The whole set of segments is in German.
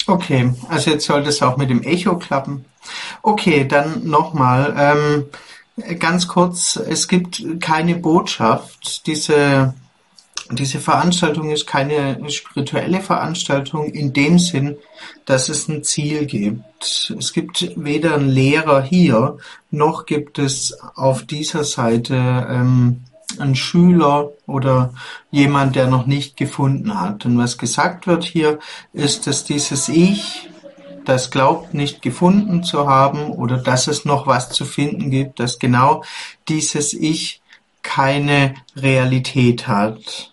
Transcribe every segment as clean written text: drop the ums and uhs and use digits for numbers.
Okay, also jetzt sollte es auch mit dem Echo klappen. Okay, dann nochmal. Ganz kurz, es gibt keine Botschaft. Diese Veranstaltung ist keine spirituelle Veranstaltung in dem Sinn, dass es ein Ziel gibt. Es gibt weder einen Lehrer hier, noch gibt es auf dieser Seite einen Schüler oder jemand, der noch nicht gefunden hat. Und was gesagt wird hier, ist, dass dieses Ich, das glaubt, nicht gefunden zu haben oder dass es noch was zu finden gibt, dass genau dieses Ich keine Realität hat.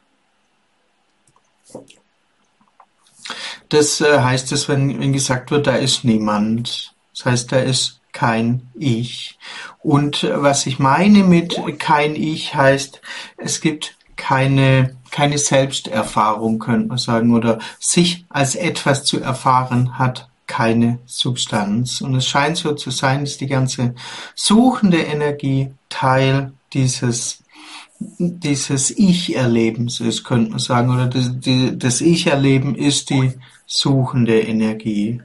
Das heißt es, wenn gesagt wird, da ist niemand. Das heißt, da ist kein Ich. Und was ich meine mit kein Ich heißt, es gibt keine Selbsterfahrung, könnte man sagen, oder sich als etwas zu erfahren hat keine Substanz. Und es scheint so zu sein, dass die ganze suchende Energie Teil dieses Ich-Erlebens ist, könnte man sagen, oder das Ich-Erleben ist die suchende Energie.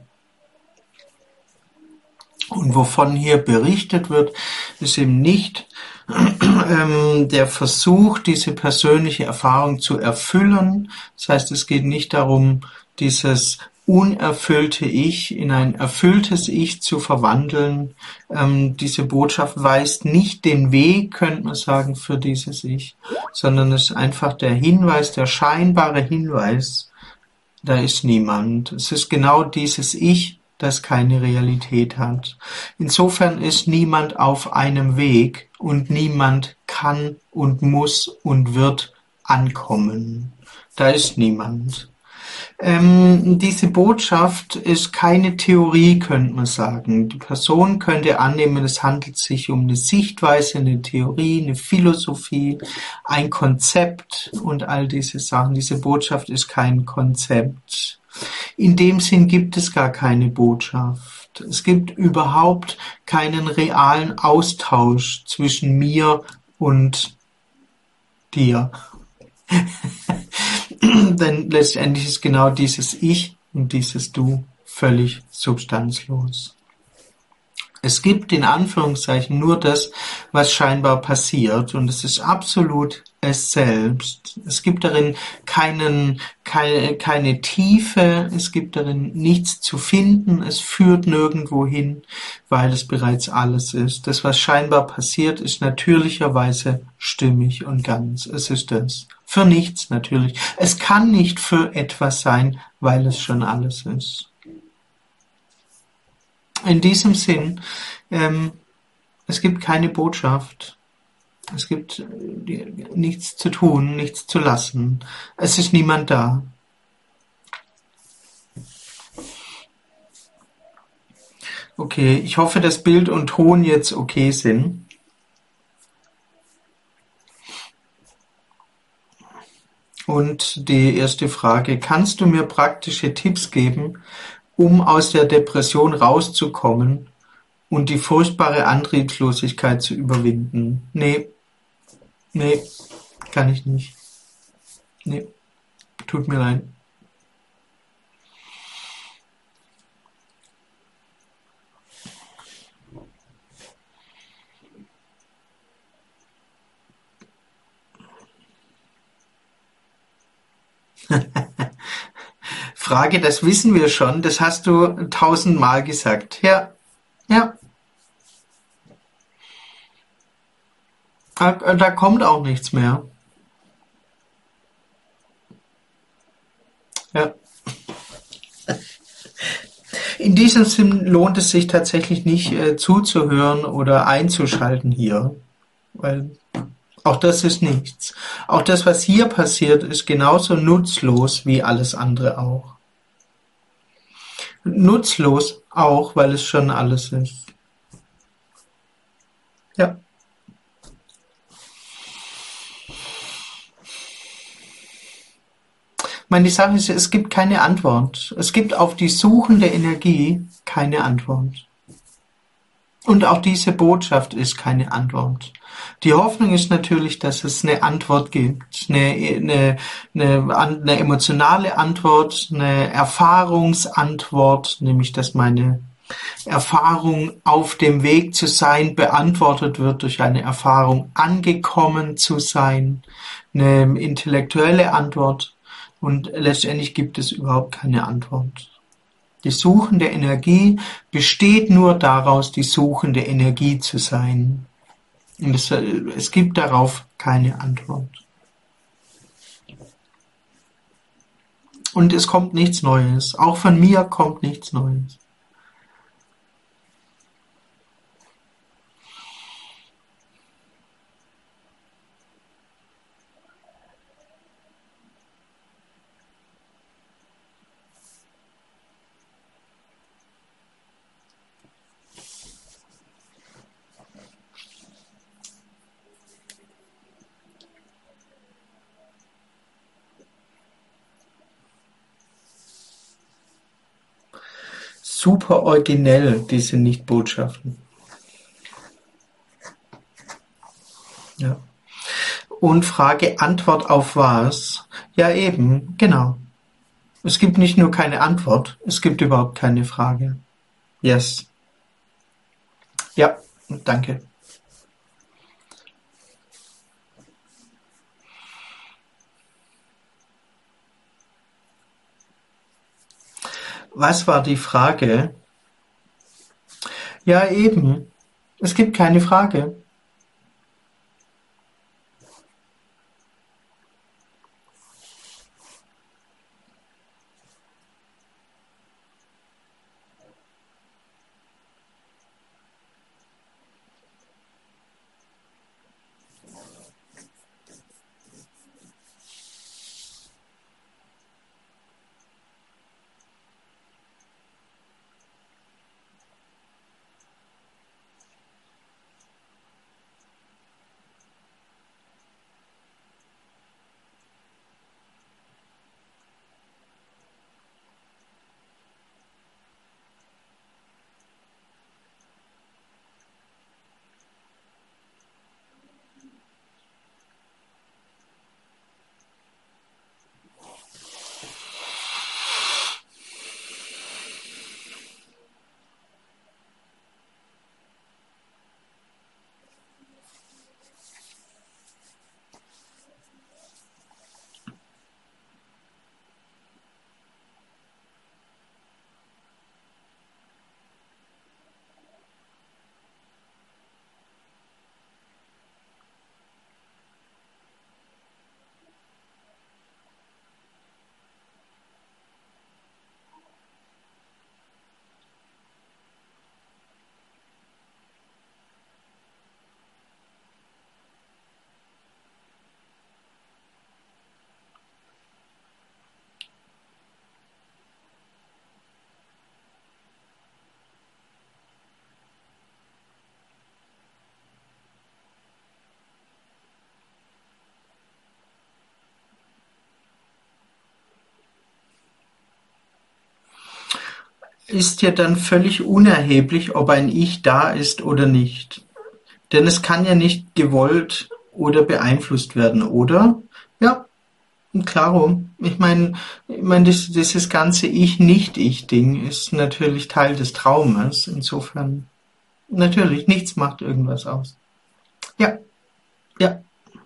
Und wovon hier berichtet wird, ist eben nicht der Versuch, diese persönliche Erfahrung zu erfüllen. Das heißt, es geht nicht darum, dieses unerfüllte Ich in ein erfülltes Ich zu verwandeln. Diese Botschaft weist nicht den Weg, könnte man sagen, für dieses Ich, sondern es ist einfach der Hinweis, der scheinbare Hinweis, da ist niemand. Es ist genau dieses Ich, das keine Realität hat. Insofern ist niemand auf einem Weg und niemand kann und muss und wird ankommen. Da ist niemand. Diese Botschaft ist keine Theorie, könnte man sagen. Die Person könnte annehmen, es handelt sich um eine Sichtweise, eine Theorie, eine Philosophie, ein Konzept und all diese Sachen. Diese Botschaft ist kein Konzept. In dem Sinn gibt es gar keine Botschaft. Es gibt überhaupt keinen realen Austausch zwischen mir und dir. Denn letztendlich ist genau dieses Ich und dieses Du völlig substanzlos. Es gibt in Anführungszeichen nur das, was scheinbar passiert, und es ist absolut es selbst. Es gibt darin keine Tiefe, es gibt darin nichts zu finden, es führt nirgendwo hin, weil es bereits alles ist. Das, was scheinbar passiert, ist natürlicherweise stimmig und ganz. Es ist das. Für nichts natürlich. Es kann nicht für etwas sein, weil es schon alles ist. In diesem Sinn, es gibt keine Botschaft. Es gibt nichts zu tun, nichts zu lassen. Es ist niemand da. Okay, ich hoffe, dass Bild und Ton jetzt okay sind. Und die erste Frage, kannst du mir praktische Tipps geben, um aus der Depression rauszukommen und die furchtbare Antriebslosigkeit zu überwinden? Nee, kann ich nicht. Nee, tut mir leid. Frage, das wissen wir schon, das hast du 1000-mal gesagt. Ja. Da kommt auch nichts mehr. Ja. In diesem Sinn lohnt es sich tatsächlich nicht zuzuhören oder einzuschalten hier, weil auch das ist nichts. Auch das, was hier passiert, ist genauso nutzlos wie alles andere auch. Nutzlos auch, weil es schon alles ist. Ja. Ich meine, die Sache ist, es gibt keine Antwort. Es gibt auf die suchende Energie keine Antwort. Und auch diese Botschaft ist keine Antwort. Die Hoffnung ist natürlich, dass es eine Antwort gibt, eine emotionale Antwort, eine Erfahrungsantwort, nämlich dass meine Erfahrung auf dem Weg zu sein beantwortet wird durch eine Erfahrung angekommen zu sein, eine intellektuelle Antwort, und letztendlich gibt es überhaupt keine Antwort. Die suchende Energie besteht nur daraus, die suchende Energie zu sein. Und es gibt darauf keine Antwort. Und es kommt nichts Neues. Auch von mir kommt nichts Neues. Super originell, diese Nicht-Botschaften. Ja. Und Frage, Antwort auf was? Ja, eben, genau. Es gibt nicht nur keine Antwort, es gibt überhaupt keine Frage. Yes. Ja, danke. Was war die Frage? Ja, eben. Es gibt keine Frage. Ist ja dann völlig unerheblich, ob ein Ich da ist oder nicht. Denn es kann ja nicht gewollt oder beeinflusst werden, oder? Ja, klaro. Ich meine, dieses ganze Ich-Nicht-Ich-Ding ist natürlich Teil des Traumes. Insofern, natürlich, nichts macht irgendwas aus. Ja, ja.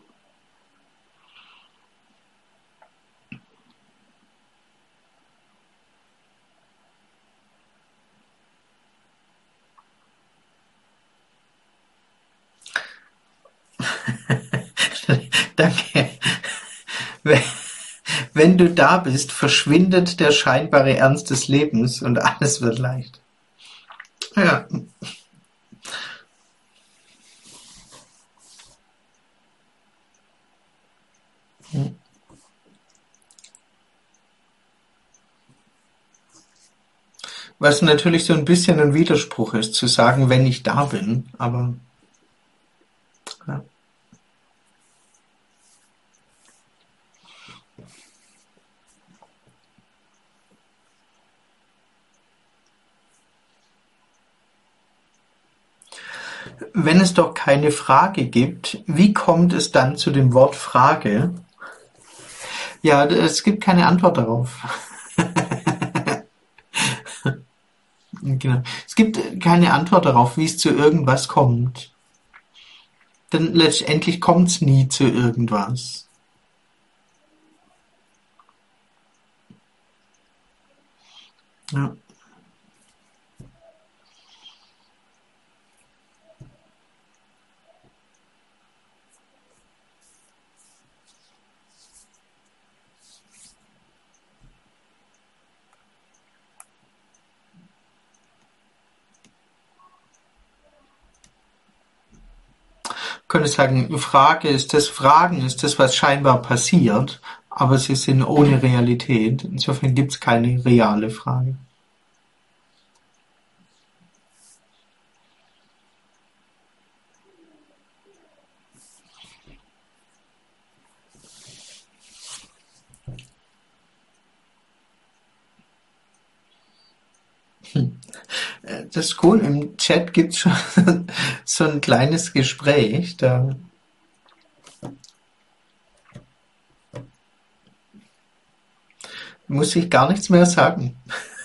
Danke. Wenn du da bist, verschwindet der scheinbare Ernst des Lebens und alles wird leicht. Ja. Was natürlich so ein bisschen ein Widerspruch ist, zu sagen, wenn ich da bin, aber ja. Wenn es doch keine Frage gibt, wie kommt es dann zu dem Wort Frage? Ja, es gibt keine Antwort darauf. Genau. Es gibt keine Antwort darauf, wie es zu irgendwas kommt. Denn letztendlich kommt es nie zu irgendwas. Ja. Könnte sagen, Fragen ist das, was scheinbar passiert, aber sie sind ohne Realität. Insofern gibt es keine reale Frage. Das ist cool, im Chat gibt es schon so ein kleines Gespräch, da muss ich gar nichts mehr sagen.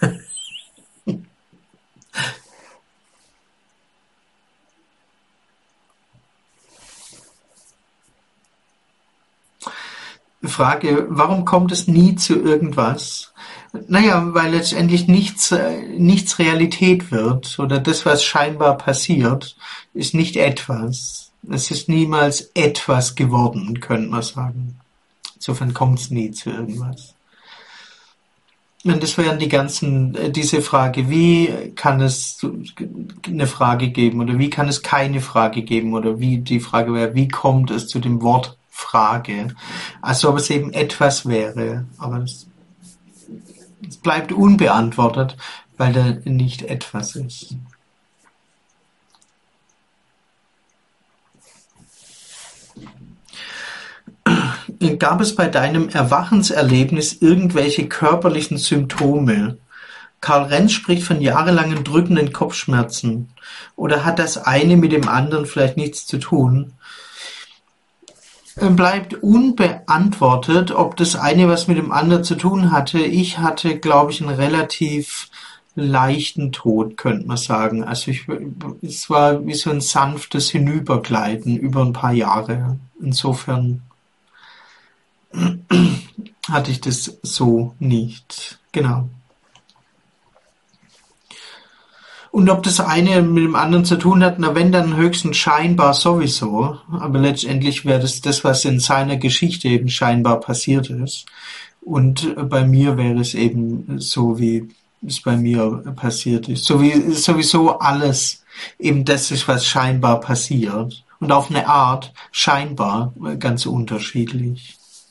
Frage, warum kommt es nie zu irgendwas? Naja, weil letztendlich nichts Realität wird oder das, was scheinbar passiert, ist nicht etwas. Es ist niemals etwas geworden, könnte man sagen. Insofern kommt es nie zu irgendwas. Und das wären diese Frage, wie kann es eine Frage geben oder wie kann es keine Frage geben oder wie die Frage wäre, wie kommt es zu dem Wort Frage? Also ob es eben etwas wäre, aber es bleibt unbeantwortet, weil da nicht etwas ist. Gab es bei deinem Erwachenserlebnis irgendwelche körperlichen Symptome? Karl Renz spricht von jahrelangen drückenden Kopfschmerzen. Oder hat das eine mit dem anderen vielleicht nichts zu tun? Bleibt unbeantwortet, ob das eine was mit dem anderen zu tun hatte. Ich hatte, glaube ich, einen relativ leichten Tod, könnte man sagen. Also es war wie so ein sanftes Hinübergleiten über ein paar Jahre. Insofern hatte ich das so nicht. Genau. Und ob das eine mit dem anderen zu tun hat, na wenn, dann höchstens scheinbar sowieso. Aber letztendlich wäre das, was in seiner Geschichte eben scheinbar passiert ist. Und bei mir wäre es eben so, wie es bei mir passiert ist. So wie sowieso alles eben das ist, was scheinbar passiert. Und auf eine Art scheinbar ganz unterschiedlich.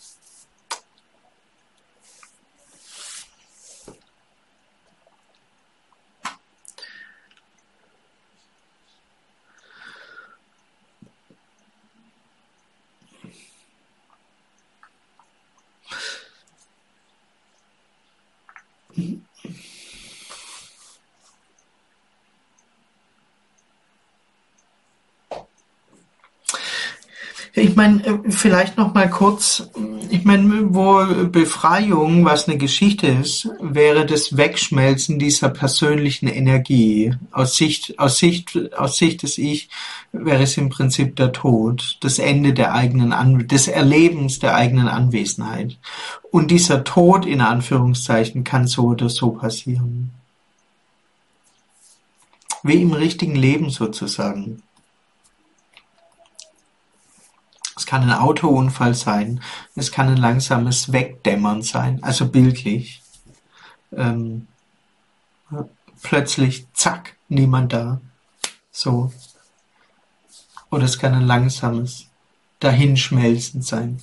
Ich meine, vielleicht noch mal kurz, ich meine, wo Befreiung, was eine Geschichte ist, wäre das Wegschmelzen dieser persönlichen Energie. Aus Sicht des Ich wäre es im Prinzip der Tod, das Ende des Erlebens der eigenen Anwesenheit. Und dieser Tod, in Anführungszeichen, kann so oder so passieren. Wie im richtigen Leben sozusagen. Es kann ein Autounfall sein, es kann ein langsames Wegdämmern sein, also bildlich. Ähm, Plötzlich, zack, niemand da. So. Oder es kann ein langsames Dahinschmelzen sein.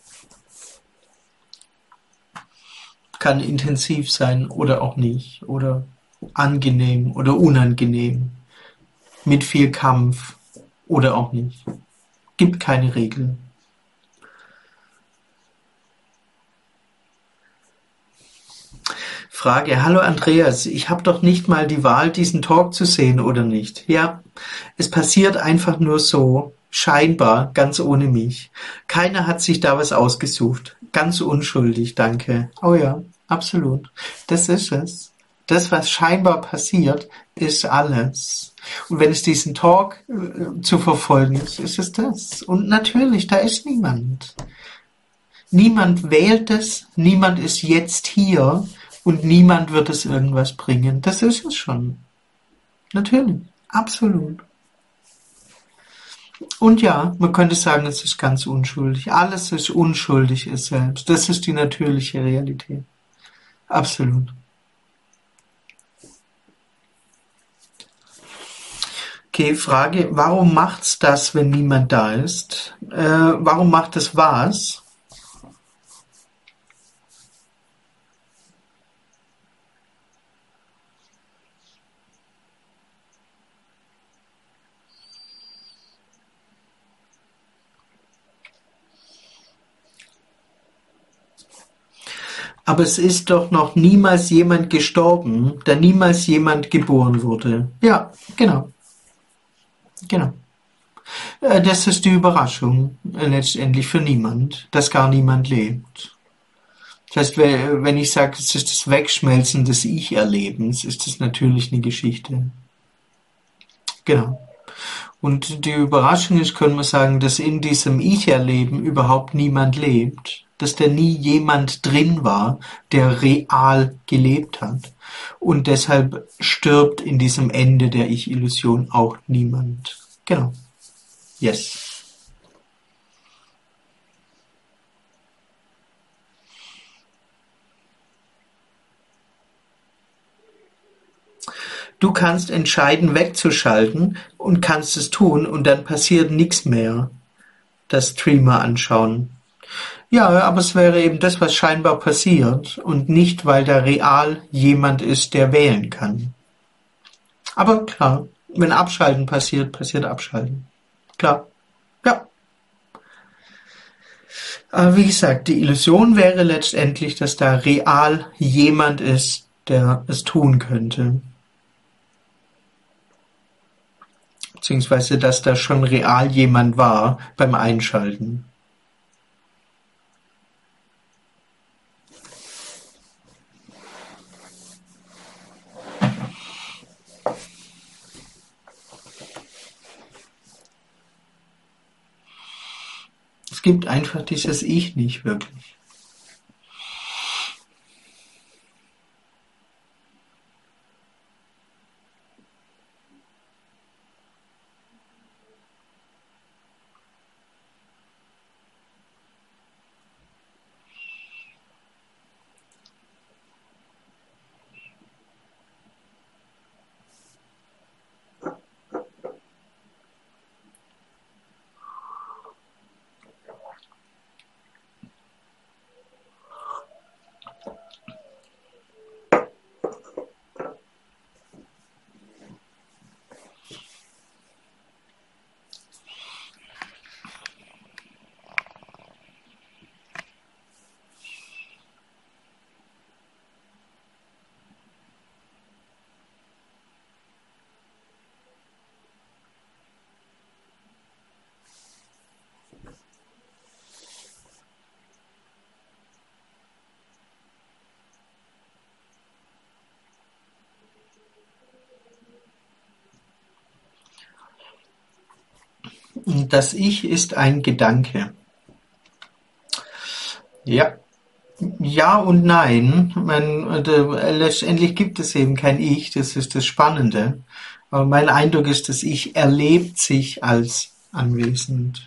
Kann intensiv sein oder auch nicht. Oder angenehm oder unangenehm. Mit viel Kampf oder auch nicht. Gibt keine Regeln. Frage: Hallo Andreas, ich habe doch nicht mal die Wahl, diesen Talk zu sehen, oder nicht? Ja, es passiert einfach nur so, scheinbar, ganz ohne mich. Keiner hat sich da was ausgesucht. Ganz unschuldig, danke. Oh ja, absolut. Das ist es. Das, was scheinbar passiert, ist alles. Und wenn es diesen Talk zu verfolgen ist es das. Und natürlich, da ist niemand. Niemand wählt es, niemand ist jetzt hier und niemand wird es irgendwas bringen. Das ist es schon. Natürlich, absolut. Und ja, man könnte sagen, es ist ganz unschuldig. Alles ist unschuldig, ist selbst. Das ist die natürliche Realität. Absolut. Okay, Frage: Warum macht's das, wenn niemand da ist? Warum macht es was? Aber es ist doch noch niemals jemand gestorben, da niemals jemand geboren wurde. Ja, genau, genau. Das ist die Überraschung letztendlich für niemand, dass gar niemand lebt. Das heißt, wenn ich sage, es ist das Wegschmelzen des Ich-Erlebens, ist das natürlich eine Geschichte. Genau. Und die Überraschung ist, können wir sagen, dass in diesem Ich-Erleben überhaupt niemand lebt, dass da nie jemand drin war, der real gelebt hat. Und deshalb stirbt in diesem Ende der Ich-Illusion auch niemand. Genau. Yes. Du kannst entscheiden, wegzuschalten und kannst es tun und dann passiert nichts mehr. Das Streamer anschauen. Ja, aber es wäre eben das, was scheinbar passiert und nicht, weil da real jemand ist, der wählen kann. Aber klar, wenn Abschalten passiert, passiert Abschalten. Klar. Ja. Aber wie gesagt, die Illusion wäre letztendlich, dass da real jemand ist, der es tun könnte. Beziehungsweise, dass da schon real jemand war beim Einschalten. Es gibt einfach dieses Ich nicht wirklich. Das Ich ist ein Gedanke. Ja. Ja und nein. Letztendlich gibt es eben kein Ich, das ist das Spannende. Aber mein Eindruck ist, das Ich erlebt sich als anwesend.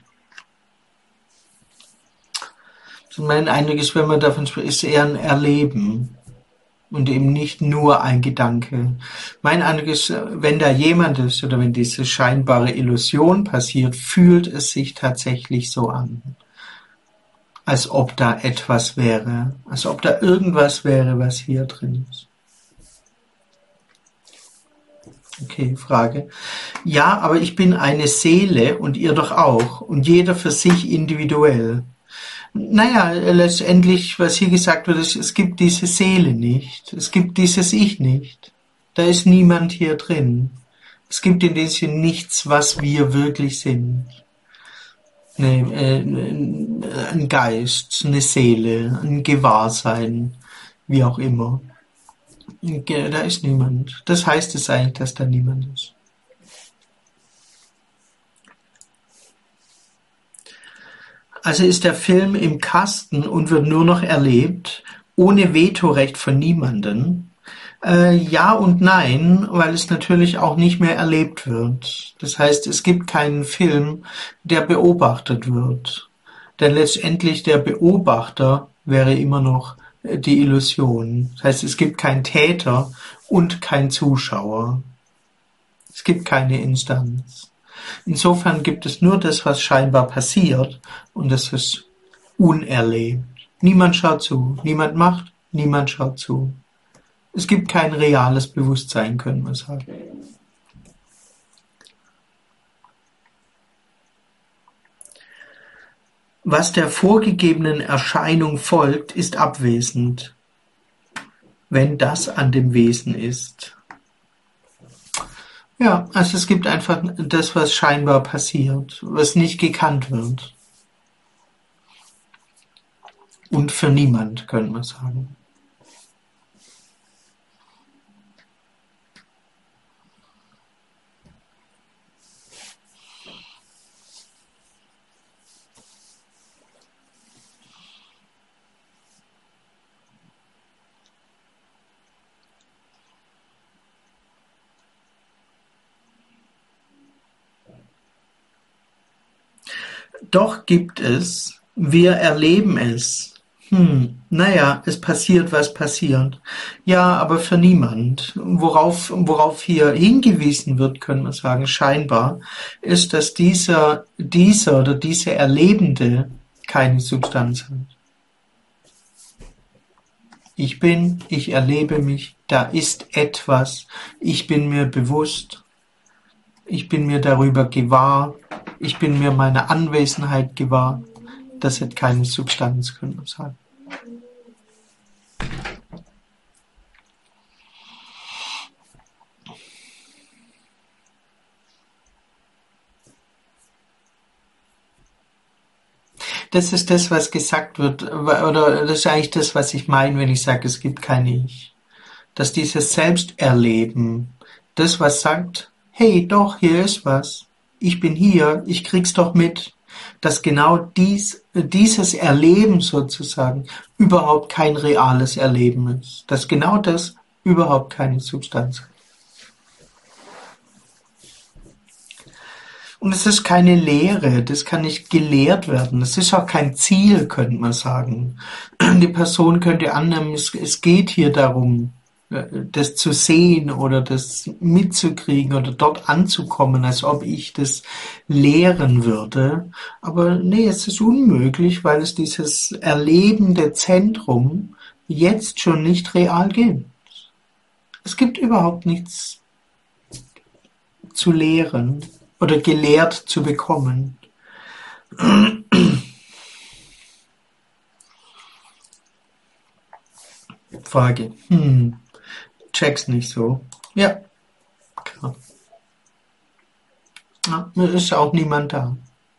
Also mein Eindruck ist, wenn man davon spricht, ist eher ein Erleben und eben nicht nur ein Gedanke. Mein Eindruck ist, wenn da jemand ist oder wenn diese scheinbare Illusion passiert, fühlt es sich tatsächlich so an. Als ob da etwas wäre, als ob da irgendwas wäre, was hier drin ist. Okay, Frage. Ja, aber ich bin eine Seele und ihr doch auch und jeder für sich individuell. Naja, letztendlich, was hier gesagt wird, ist, es gibt diese Seele nicht. Es gibt dieses Ich nicht. Da ist niemand hier drin. Es gibt in dem Sinne nichts, was wir wirklich sind. Ein Geist, eine Seele, ein Gewahrsein, wie auch immer. Da ist niemand. Das heißt es eigentlich, dass da niemand ist. Also ist der Film im Kasten und wird nur noch erlebt, ohne Vetorecht von niemandem. Ja und nein, weil es natürlich auch nicht mehr erlebt wird. Das heißt, es gibt keinen Film, der beobachtet wird. Denn letztendlich der Beobachter wäre immer noch die Illusion. Das heißt, es gibt keinen Täter und keinen Zuschauer. Es gibt keine Instanz. Insofern gibt es nur das, was scheinbar passiert, und das ist unerlebt. Niemand schaut zu, niemand macht, niemand schaut zu. Es gibt kein reales Bewusstsein, können wir sagen. Was der vorgegebenen Erscheinung folgt, ist abwesend, wenn das an dem Wesen ist. Ja, also es gibt einfach das, was scheinbar passiert, was nicht gekannt wird. Und für niemand, können wir sagen. Doch gibt es, wir erleben es. Naja, es passiert, was passiert. Ja, aber für niemand. Worauf hier hingewiesen wird, können wir sagen, scheinbar, ist, dass dieser oder diese Erlebende keine Substanz hat. Ich bin, ich erlebe mich, da ist etwas, ich bin mir bewusst, ich bin mir darüber gewahr, ich bin mir meiner Anwesenheit gewahr. Das hat keine Substanz, können wir sagen. Das ist das, was gesagt wird, oder das ist eigentlich das, was ich meine, wenn ich sage, es gibt kein Ich. Dass dieses Selbsterleben, das, was sagt, hey, doch, hier ist was, ich bin hier, ich krieg's doch mit, dass genau dieses Erleben sozusagen überhaupt kein reales Erleben ist, dass genau das überhaupt keine Substanz hat. Und es ist keine Lehre, das kann nicht gelehrt werden. Es ist auch kein Ziel, könnte man sagen. Die Person könnte annehmen, es geht hier darum, das zu sehen oder das mitzukriegen oder dort anzukommen, als ob ich das lehren würde. Aber nee, es ist unmöglich, weil es dieses erlebende Zentrum jetzt schon nicht real gibt. Es gibt überhaupt nichts zu lehren oder gelehrt zu bekommen. Frage. Check's nicht so. Ja, klar. Ja, ist auch niemand da.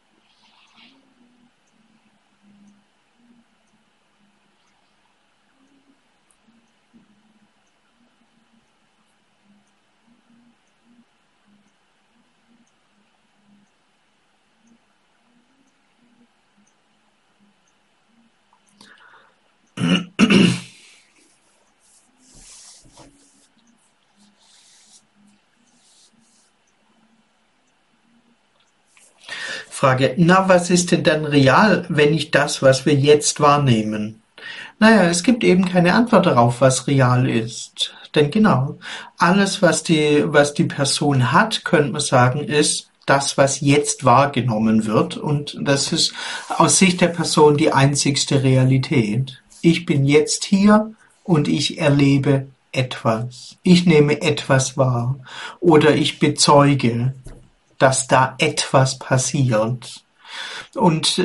Frage, na, was ist denn dann real, wenn nicht das, was wir jetzt wahrnehmen? Naja, es gibt eben keine Antwort darauf, was real ist. Denn genau, alles, was die Person hat, könnte man sagen, ist das, was jetzt wahrgenommen wird. Und das ist aus Sicht der Person die einzigste Realität. Ich bin jetzt hier und ich erlebe etwas. Ich nehme etwas wahr. Oder ich bezeuge, dass da etwas passiert. Und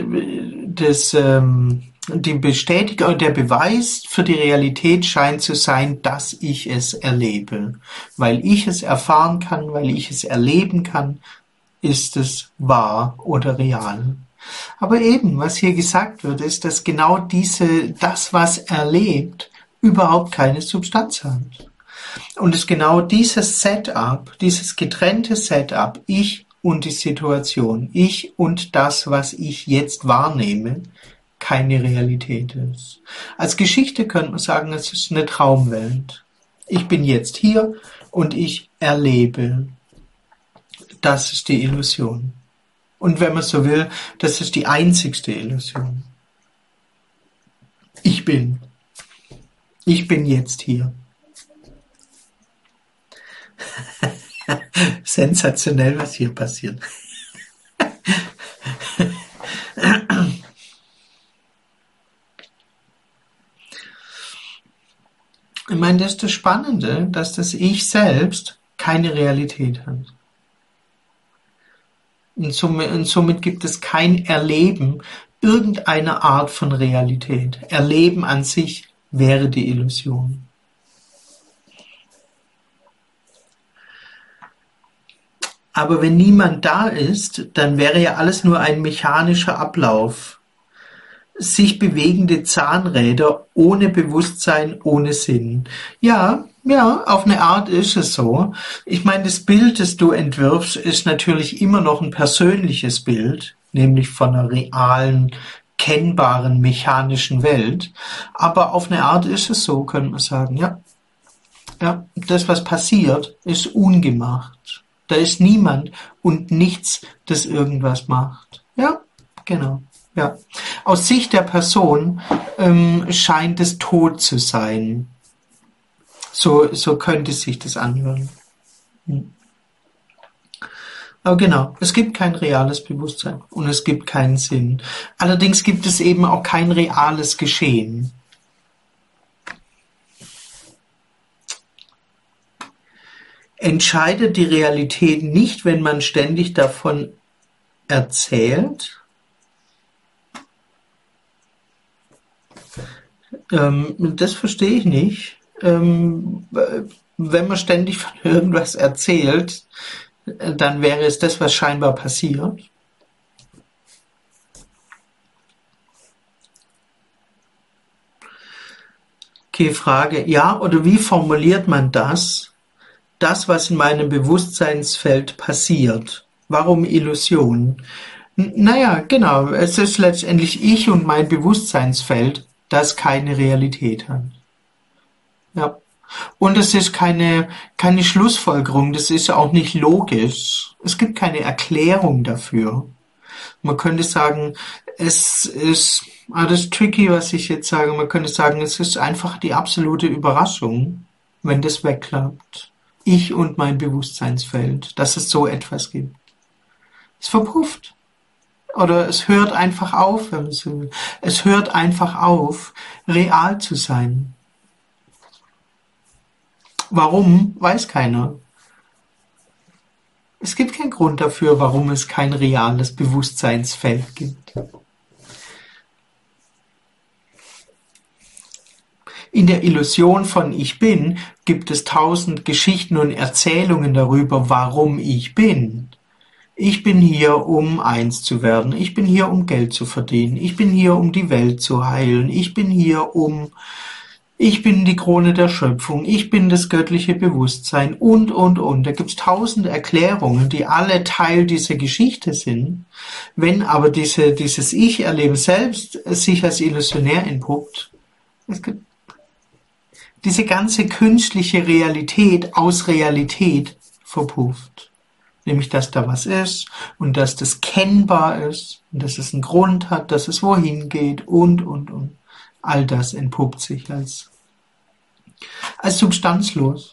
die Bestätigung, der Beweis für die Realität scheint zu sein, dass ich es erlebe. Weil ich es erfahren kann, weil ich es erleben kann, ist es wahr oder real. Aber eben, was hier gesagt wird, ist, dass genau das, was erlebt, überhaupt keine Substanz hat. Und es genau dieses Setup, dieses getrennte Setup, ich und die Situation, ich und das, was ich jetzt wahrnehme, keine Realität ist. Als Geschichte könnte man sagen, es ist eine Traumwelt. Ich bin jetzt hier und ich erlebe. Das ist die Illusion. Und wenn man so will, das ist die einzigste Illusion. Ich bin. Ich bin jetzt hier. Sensationell, was hier passiert. Ich meine, das ist das Spannende, dass das Ich selbst keine Realität hat. Und somit gibt es kein Erleben irgendeiner Art von Realität. Erleben an sich wäre die Illusion. Aber wenn niemand da ist, dann wäre ja alles nur ein mechanischer Ablauf. Sich bewegende Zahnräder ohne Bewusstsein, ohne Sinn. Ja, auf eine Art ist es so. Ich meine, das Bild, das du entwirfst, ist natürlich immer noch ein persönliches Bild, nämlich von einer realen, kennbaren, mechanischen Welt. Aber auf eine Art ist es so, könnte man sagen, ja, das, was passiert, ist ungemacht. Da ist niemand und nichts, das irgendwas macht. Ja, genau. Ja. Aus Sicht der Person scheint es tot zu sein. So könnte sich das anhören. Aber genau, es gibt kein reales Bewusstsein und es gibt keinen Sinn. Allerdings gibt es eben auch kein reales Geschehen. Entscheidet die Realität nicht, wenn man ständig davon erzählt? Das verstehe ich nicht. Wenn man ständig von irgendwas erzählt, dann wäre es das, was scheinbar passiert. Okay, Frage. Ja, oder wie formuliert man das? Das, was in meinem Bewusstseinsfeld passiert. Warum Illusion? Naja, genau. Es ist letztendlich ich und mein Bewusstseinsfeld, das keine Realität hat. Ja. Und es ist keine Schlussfolgerung, das ist auch nicht logisch. Es gibt keine Erklärung dafür. Man könnte sagen, das ist tricky, was ich jetzt sage. Man könnte sagen, es ist einfach die absolute Überraschung, wenn das wegklappt. Ich und mein Bewusstseinsfeld, dass es so etwas gibt. Es verpufft. Oder es hört einfach auf, wenn man so will. Es hört einfach auf, real zu sein. Warum, weiß keiner. Es gibt keinen Grund dafür, warum es kein reales Bewusstseinsfeld gibt. In der Illusion von Ich Bin gibt es 1000 Geschichten und Erzählungen darüber, warum ich bin. Ich bin hier, um eins zu werden. Ich bin hier, um Geld zu verdienen. Ich bin hier, um die Welt zu heilen. Ich bin die Krone der Schöpfung. Ich bin das göttliche Bewusstsein und. Da gibt's 1000 Erklärungen, die alle Teil dieser Geschichte sind. Wenn aber dieses Ich-Erleben selbst sich als illusionär entpuppt, es gibt diese ganze künstliche Realität aus Realität verpufft. Nämlich, dass da was ist und dass das kennbar ist und dass es einen Grund hat, dass es wohin geht und. All das entpuppt sich als substanzlos.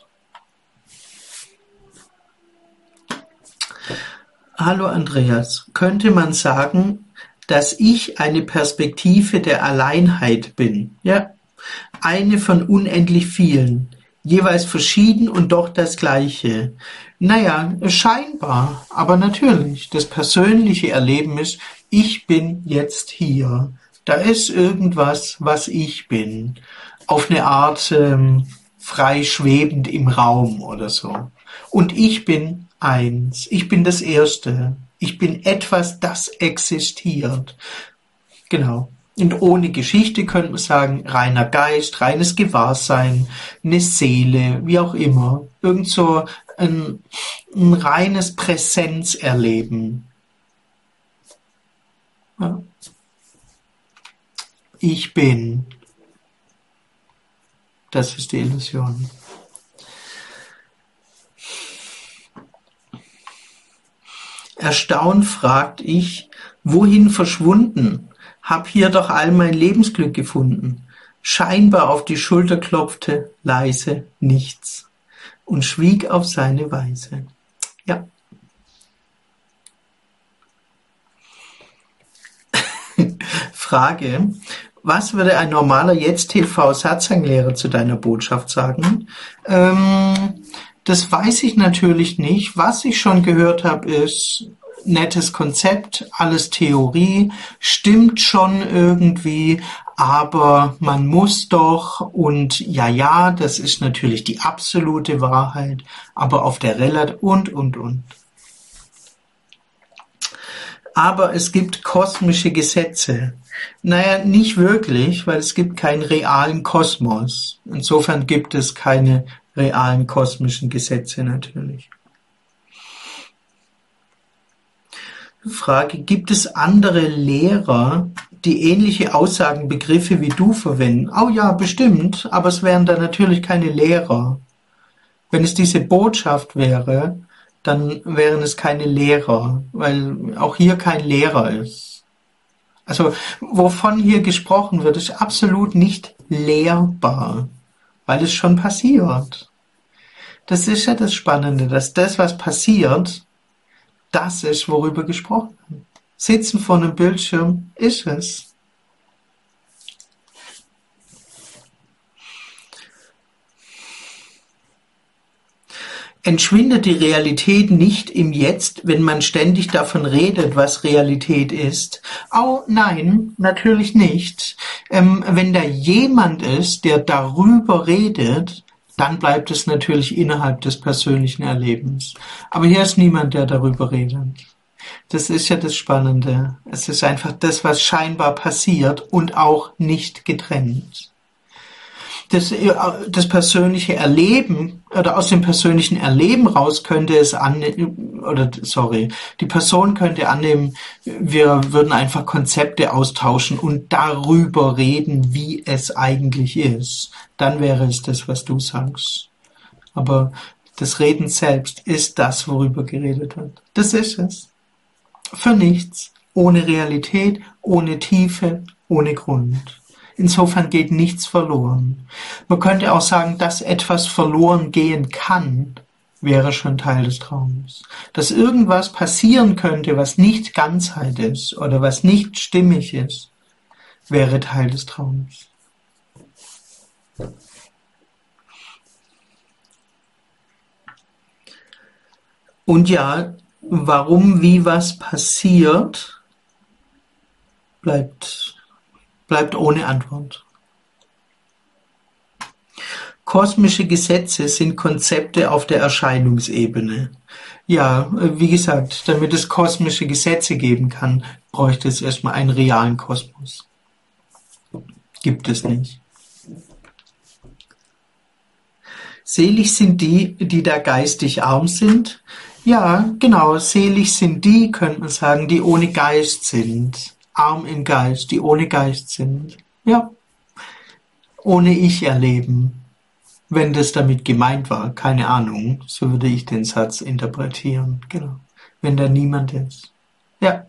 Hallo Andreas, könnte man sagen, dass ich eine Perspektive der Alleinheit bin? Ja, eine von unendlich vielen, jeweils verschieden und doch das Gleiche. Naja, scheinbar, aber natürlich, das persönliche Erleben ist, Ich bin jetzt hier. Da ist irgendwas, was ich bin. Auf eine Art frei schwebend im Raum oder so. Und ich bin eins. Ich bin das Erste. Ich bin etwas, das existiert. Genau. Und ohne Geschichte könnte man sagen, reiner Geist, reines Gewahrsein, eine Seele, wie auch immer. Irgend so ein reines Präsenzerleben. Ja. Ich bin. Das ist die Illusion. Erstaunt fragt ich, wohin verschwunden? Hab hier doch all mein Lebensglück gefunden. Scheinbar auf die Schulter klopfte leise nichts und schwieg auf seine Weise. Ja. Frage: Was würde ein normaler Jetzt-TV-Satzanglehrer zu deiner Botschaft sagen? Das weiß ich natürlich nicht. Was ich schon gehört habe, ist nettes Konzept, alles Theorie, stimmt schon irgendwie, aber man muss doch und ja, das ist natürlich die absolute Wahrheit, aber auf der und. Aber es gibt kosmische Gesetze. Naja, nicht wirklich, weil es gibt keinen realen Kosmos. Insofern gibt es keine realen kosmischen Gesetze natürlich. Frage: Gibt es andere Lehrer, die ähnliche Aussagen, Begriffe wie du verwenden? Oh ja, bestimmt, aber es wären dann natürlich keine Lehrer. Wenn es diese Botschaft wäre, dann wären es keine Lehrer, weil auch hier kein Lehrer ist. Also, wovon hier gesprochen wird, ist absolut nicht lehrbar, weil es schon passiert. Das ist ja das Spannende, dass das, was passiert, das ist, worüber gesprochen wird. Sitzen vor einem Bildschirm ist es. Entschwindet die Realität nicht im Jetzt, wenn man ständig davon redet, was Realität ist? Oh nein, natürlich nicht. Wenn da jemand ist, der darüber redet, dann bleibt es natürlich innerhalb des persönlichen Erlebens. Aber hier ist niemand, der darüber redet. Das ist ja das Spannende. Es ist einfach das, was scheinbar passiert und auch nicht getrennt. Das persönliche Erleben oder aus dem persönlichen Erleben raus könnte es annehmen, die Person könnte annehmen, wir würden einfach Konzepte austauschen und darüber reden, wie es eigentlich ist. Dann wäre es das, was du sagst. Aber das Reden selbst ist das, worüber geredet wird. Das ist es. Für nichts. Ohne Realität, ohne Tiefe, ohne Grund. Insofern geht nichts verloren. Man könnte auch sagen, dass etwas verloren gehen kann, wäre schon Teil des Traums. Dass irgendwas passieren könnte, was nicht Ganzheit ist oder was nicht stimmig ist, wäre Teil des Traums. Und ja, warum, wie, was passiert, bleibt ohne Antwort. Kosmische Gesetze sind Konzepte auf der Erscheinungsebene. Ja, wie gesagt, damit es kosmische Gesetze geben kann, bräuchte es erstmal einen realen Kosmos. Gibt es nicht. Selig sind die, die da geistig arm sind. Ja, genau, selig sind die, könnte man sagen, die ohne Geist sind. Arm im Geist, die ohne Geist sind. Ja, ohne Ich erleben. Wenn das damit gemeint war, keine Ahnung, so würde ich den Satz interpretieren. Genau, wenn da niemand ist. Ja.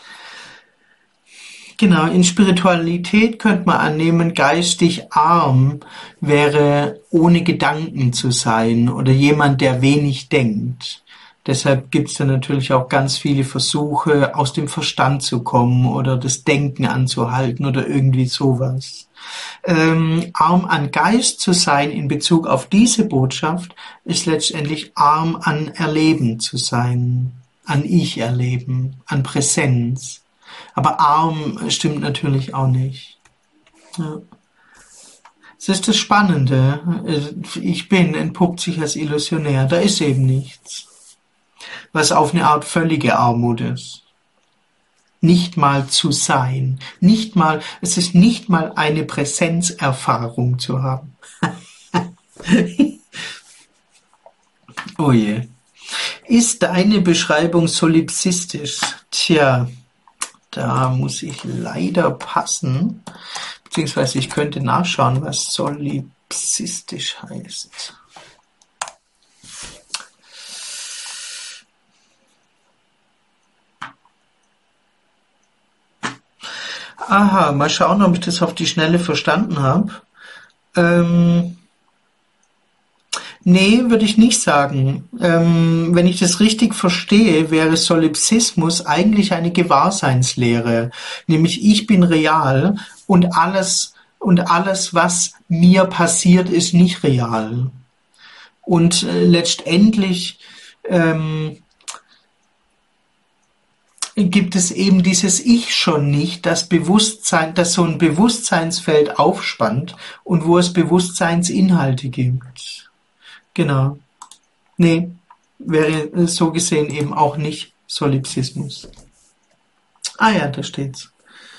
Genau, in Spiritualität könnte man annehmen, geistig arm wäre ohne Gedanken zu sein oder jemand, der wenig denkt. Deshalb gibt es dann natürlich auch ganz viele Versuche, aus dem Verstand zu kommen oder das Denken anzuhalten oder irgendwie sowas. Arm an Geist zu sein in Bezug auf diese Botschaft ist letztendlich arm an Erleben zu sein, an Ich-Erleben, an Präsenz. Aber arm stimmt natürlich auch nicht. Ja. Das ist das Spannende. Ich bin entpuppt sich als Illusionär. Da ist eben nichts. Was auf eine Art völlige Armut ist. Nicht mal zu sein. Es ist nicht mal eine Präsenzerfahrung zu haben. Oh je. Ist deine Beschreibung solipsistisch? Tja, da muss ich leider passen. Beziehungsweise ich könnte nachschauen, was solipsistisch heißt. Aha, mal schauen, ob ich das auf die Schnelle verstanden habe. Nee, würde ich nicht sagen. Wenn ich das richtig verstehe, wäre Solipsismus eigentlich eine Gewahrseinslehre. Nämlich ich bin real und alles, was mir passiert, ist nicht real. Und letztendlich gibt es eben dieses Ich schon nicht, das Bewusstsein, das so ein Bewusstseinsfeld aufspannt und wo es Bewusstseinsinhalte gibt. Genau. Nee, wäre so gesehen eben auch nicht Solipsismus. Ah ja, da steht's.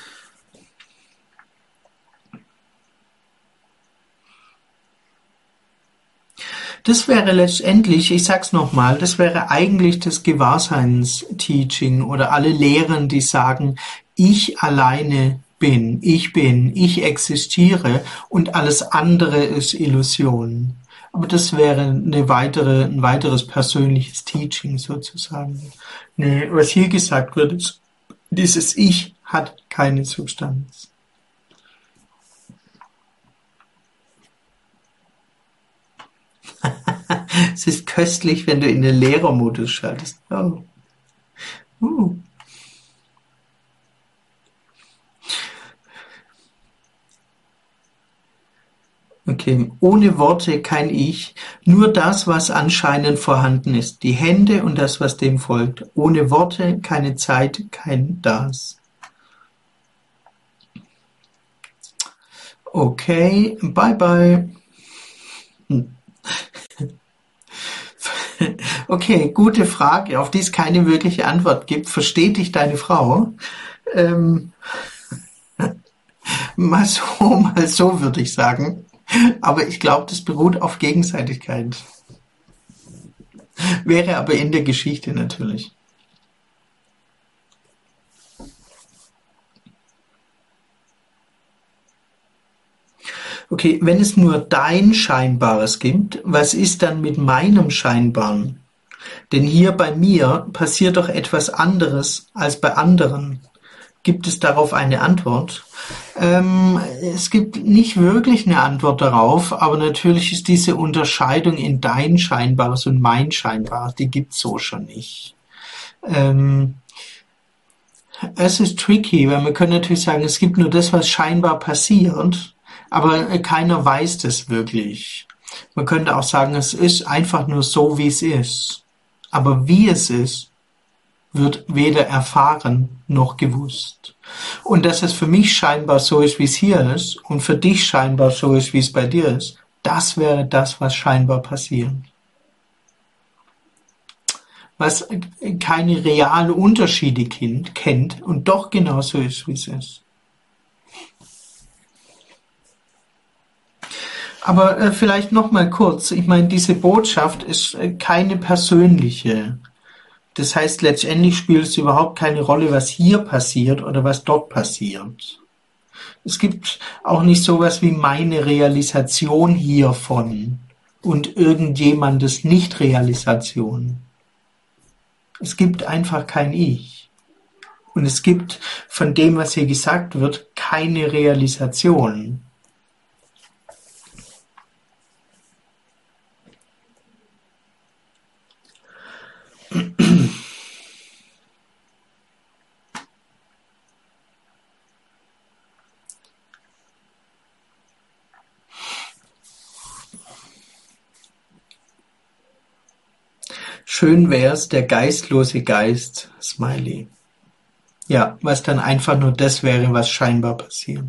Das wäre letztendlich, ich sag's nochmal, das wäre eigentlich das Gewahrseins-Teaching oder alle Lehren, die sagen, ich alleine bin, ich existiere und alles andere ist Illusion. Aber das wäre ein weiteres persönliches Teaching sozusagen. Nee, was hier gesagt wird, ist, dieses Ich hat keine Substanz. Es ist köstlich, wenn du in den Lehrermodus schaltest. Oh. Uh. Okay, ohne Worte kein Ich, nur das, was anscheinend vorhanden ist, die Hände und das, was dem folgt. Ohne Worte keine Zeit, kein Das. Okay, bye bye. Okay, gute Frage, auf die es keine wirkliche Antwort gibt. Versteht dich deine Frau? Ähm, mal so würde ich sagen. Aber ich glaube, das beruht auf Gegenseitigkeit. Wäre aber in der Geschichte natürlich. Okay, wenn es nur dein Scheinbares gibt, was ist dann mit meinem Scheinbaren? Denn hier bei mir passiert doch etwas anderes als bei anderen. Gibt es darauf eine Antwort? Es gibt nicht wirklich eine Antwort darauf, aber natürlich ist diese Unterscheidung in dein Scheinbares und mein Scheinbares, die gibt's so schon nicht. Es ist tricky, weil man könnte natürlich sagen, es gibt nur das, was scheinbar passiert, aber keiner weiß das wirklich. Man könnte auch sagen, es ist einfach nur so, wie es ist. Aber wie es ist, wird weder erfahren noch gewusst. Und dass es für mich scheinbar so ist, wie es hier ist, und für dich scheinbar so ist, wie es bei dir ist, das wäre das, was scheinbar passiert. Was keine realen Unterschiede kennt und doch genauso ist, wie es ist. Aber vielleicht noch mal kurz, ich meine, diese Botschaft ist keine persönliche. Das heißt, letztendlich spielt es überhaupt keine Rolle, was hier passiert oder was dort passiert. Es gibt auch nicht sowas wie meine Realisation hiervon und irgendjemandes Nicht-Realisation. Es gibt einfach kein Ich. Und es gibt von dem, was hier gesagt wird, keine Realisation. Schön wär's, der geistlose Geist, Smiley. Ja, was dann einfach nur das wäre, was scheinbar passiert.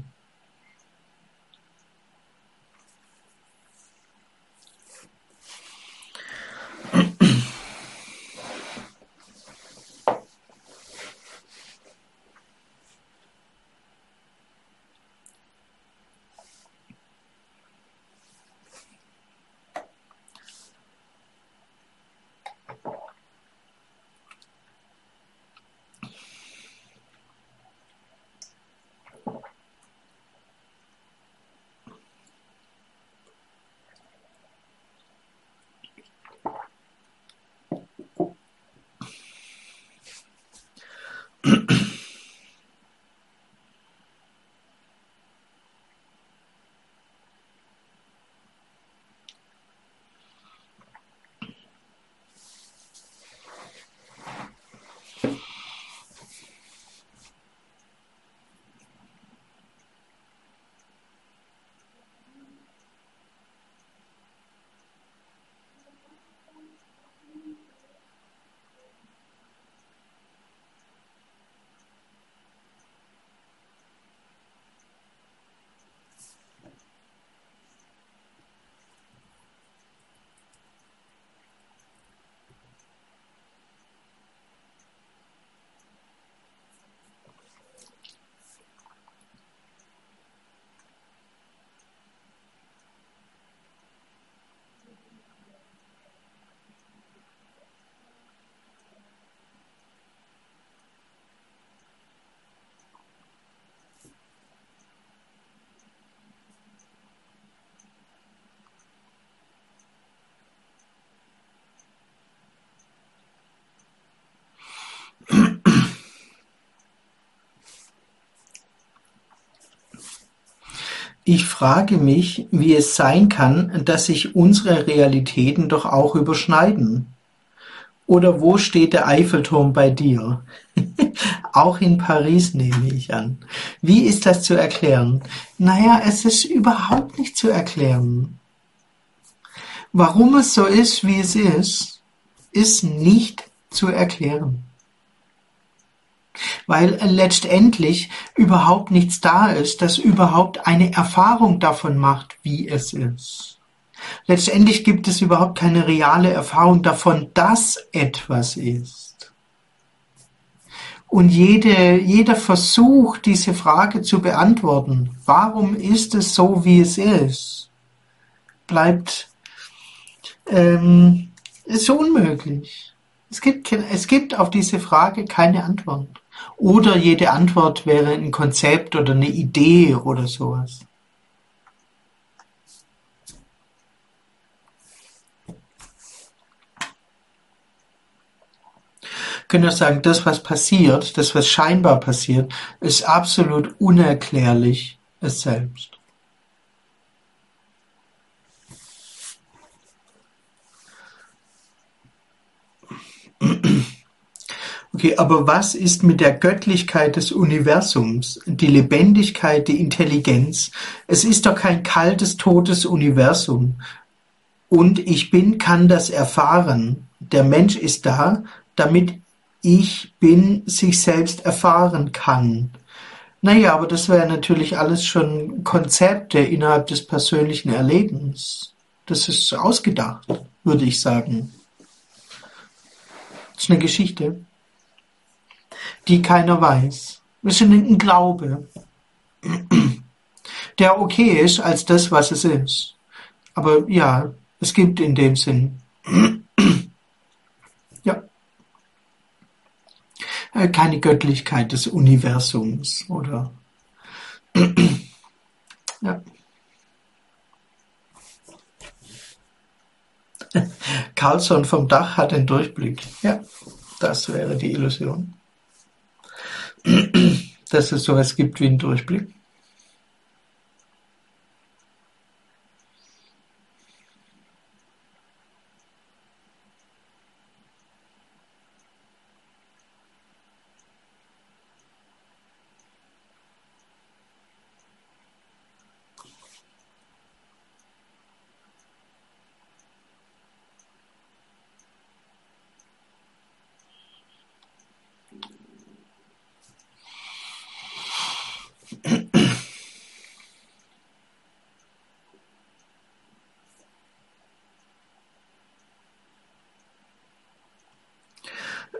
Ich frage mich, wie es sein kann, dass sich unsere Realitäten doch auch überschneiden. Oder wo steht der Eiffelturm bei dir? Auch in Paris nehme ich an. Wie ist das zu erklären? Naja, es ist überhaupt nicht zu erklären. Warum es so ist, wie es ist nicht zu erklären. Weil letztendlich überhaupt nichts da ist, das überhaupt eine Erfahrung davon macht, wie es ist. Letztendlich gibt es überhaupt keine reale Erfahrung davon, dass etwas ist. Und jeder Versuch, diese Frage zu beantworten, warum ist es so, wie es bleibt ist unmöglich. Es gibt auf diese Frage keine Antwort. Oder jede Antwort wäre ein Konzept oder eine Idee oder sowas. Können wir sagen, das, was passiert, das, was scheinbar passiert, ist absolut unerklärlich es selbst. Okay, aber was ist mit der Göttlichkeit des Universums, die Lebendigkeit, die Intelligenz? Es ist doch kein kaltes, totes Universum. Und ich bin, kann das erfahren. Der Mensch ist da, damit ich bin, sich selbst erfahren kann. Naja, aber das wäre natürlich alles schon Konzepte innerhalb des persönlichen Erlebens. Das ist ausgedacht, würde ich sagen. Das ist eine Geschichte, die keiner weiß. Das ist ein Glaube, der okay ist als das, was es ist. Aber ja, es gibt in dem Sinn, ja, keine Göttlichkeit des Universums oder, ja. Carlson vom Dach hat den Durchblick. Ja, das wäre die Illusion. Dass es sowas gibt wie einen Durchblick.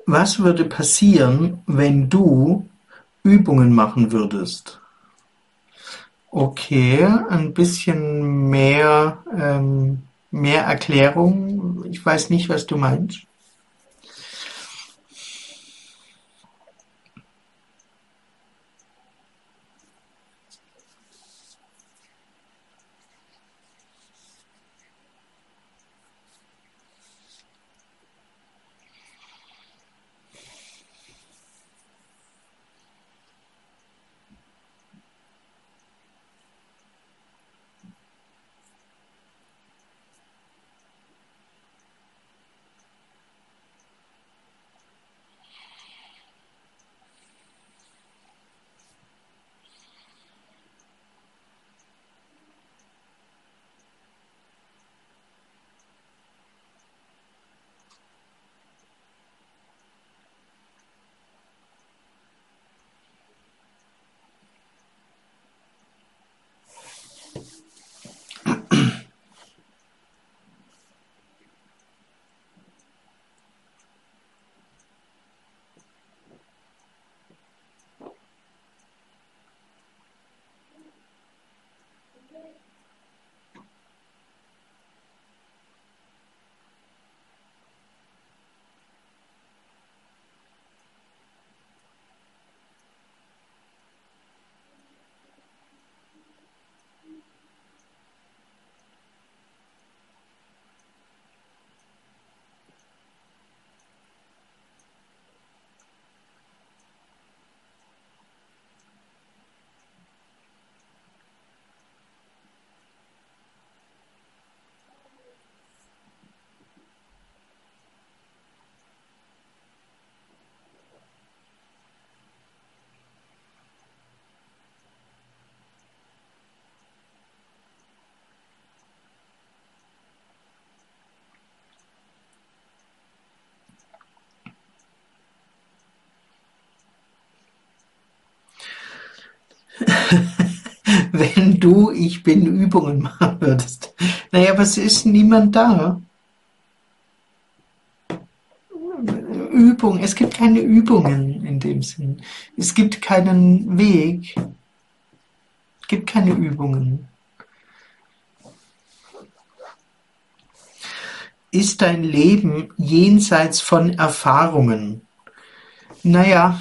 Was würde passieren, wenn du Übungen machen würdest? Okay, ein bisschen mehr Erklärung. Ich weiß nicht, was du meinst. Wenn du Ich bin Übungen machen würdest. Naja, was ist niemand da? Übung, es gibt keine Übungen in dem Sinn. Es gibt keinen Weg. Es gibt keine Übungen. Ist dein Leben jenseits von Erfahrungen? Naja,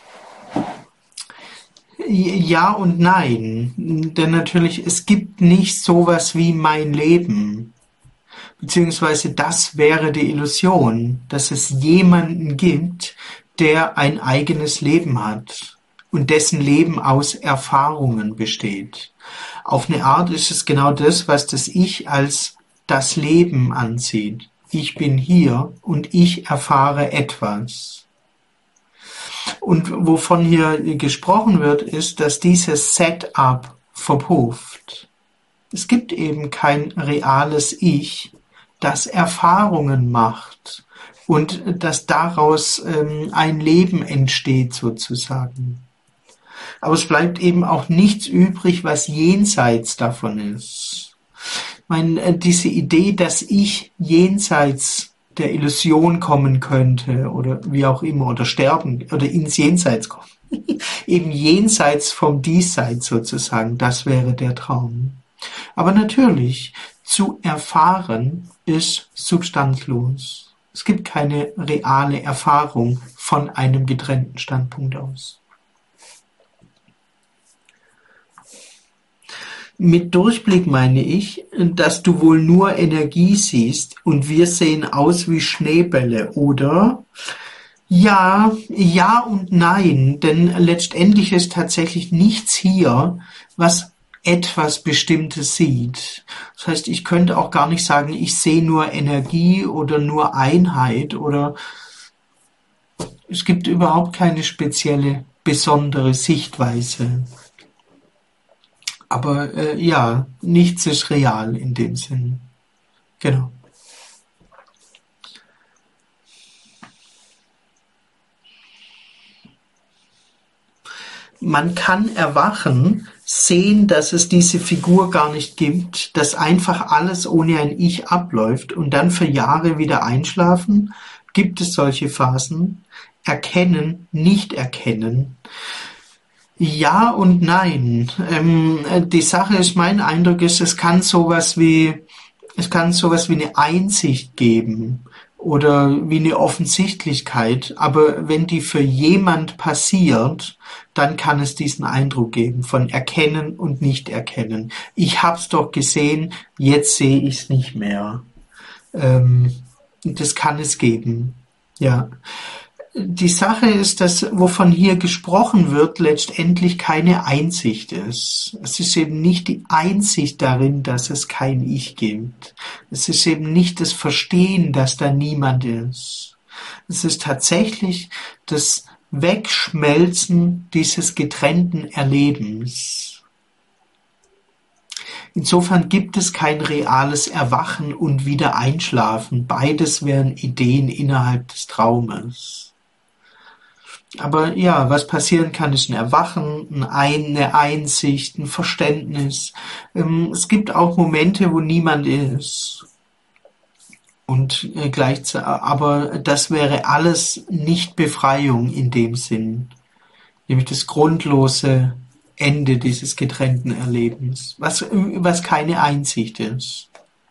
ja und nein. Denn natürlich, es gibt nicht sowas wie mein Leben. Beziehungsweise das wäre die Illusion, dass es jemanden gibt, der ein eigenes Leben hat und dessen Leben aus Erfahrungen besteht. Auf eine Art ist es genau das, was das Ich als das Leben ansieht. Ich bin hier und ich erfahre etwas. Und wovon hier gesprochen wird, ist, dass dieses Setup verpufft. Es gibt eben kein reales Ich, das Erfahrungen macht und dass daraus ein Leben entsteht sozusagen. Aber es bleibt eben auch nichts übrig, was jenseits davon ist. Ich meine, diese Idee, dass ich jenseits der Illusion kommen könnte oder wie auch immer oder sterben oder ins Jenseits kommen, eben jenseits vom Diesseits sozusagen, das wäre der Traum. Aber natürlich, zu erfahren ist substanzlos. Es gibt keine reale Erfahrung von einem getrennten Standpunkt aus. Mit Durchblick meine ich, dass du wohl nur Energie siehst und wir sehen aus wie Schneebälle, oder? Ja, ja und nein, denn letztendlich ist tatsächlich nichts hier, was etwas Bestimmtes sieht. Das heißt, ich könnte auch gar nicht sagen, ich sehe nur Energie oder nur Einheit oder es gibt überhaupt keine spezielle, besondere Sichtweise. Aber ja, nichts ist real in dem Sinn. Genau. Man kann erwachen, sehen, dass es diese Figur gar nicht gibt, dass einfach alles ohne ein Ich abläuft und dann für Jahre wieder einschlafen. Gibt es solche Phasen? Erkennen, nicht erkennen? Ja und nein. Die Sache ist, mein Eindruck ist, es kann sowas wie eine Einsicht geben oder wie eine Offensichtlichkeit, aber wenn die für jemand passiert, dann kann es diesen Eindruck geben von Erkennen und Nicht-Erkennen. Ich hab's doch gesehen, jetzt sehe ich's nicht mehr. Das kann es geben, ja. Die Sache ist, dass wovon hier gesprochen wird, letztendlich keine Einsicht ist. Es ist eben nicht die Einsicht darin, dass es kein Ich gibt. Es ist eben nicht das Verstehen, dass da niemand ist. Es ist tatsächlich das Wegschmelzen dieses getrennten Erlebens. Insofern gibt es kein reales Erwachen und wieder Einschlafen. Beides wären Ideen innerhalb des Traumes. Aber ja, was passieren kann, ist ein Erwachen, eine Einsicht, ein Verständnis. Es gibt auch Momente, wo niemand ist. Und gleichzeitig, aber das wäre alles nicht Befreiung in dem Sinn. Nämlich das grundlose Ende dieses getrennten Erlebens, was keine Einsicht ist.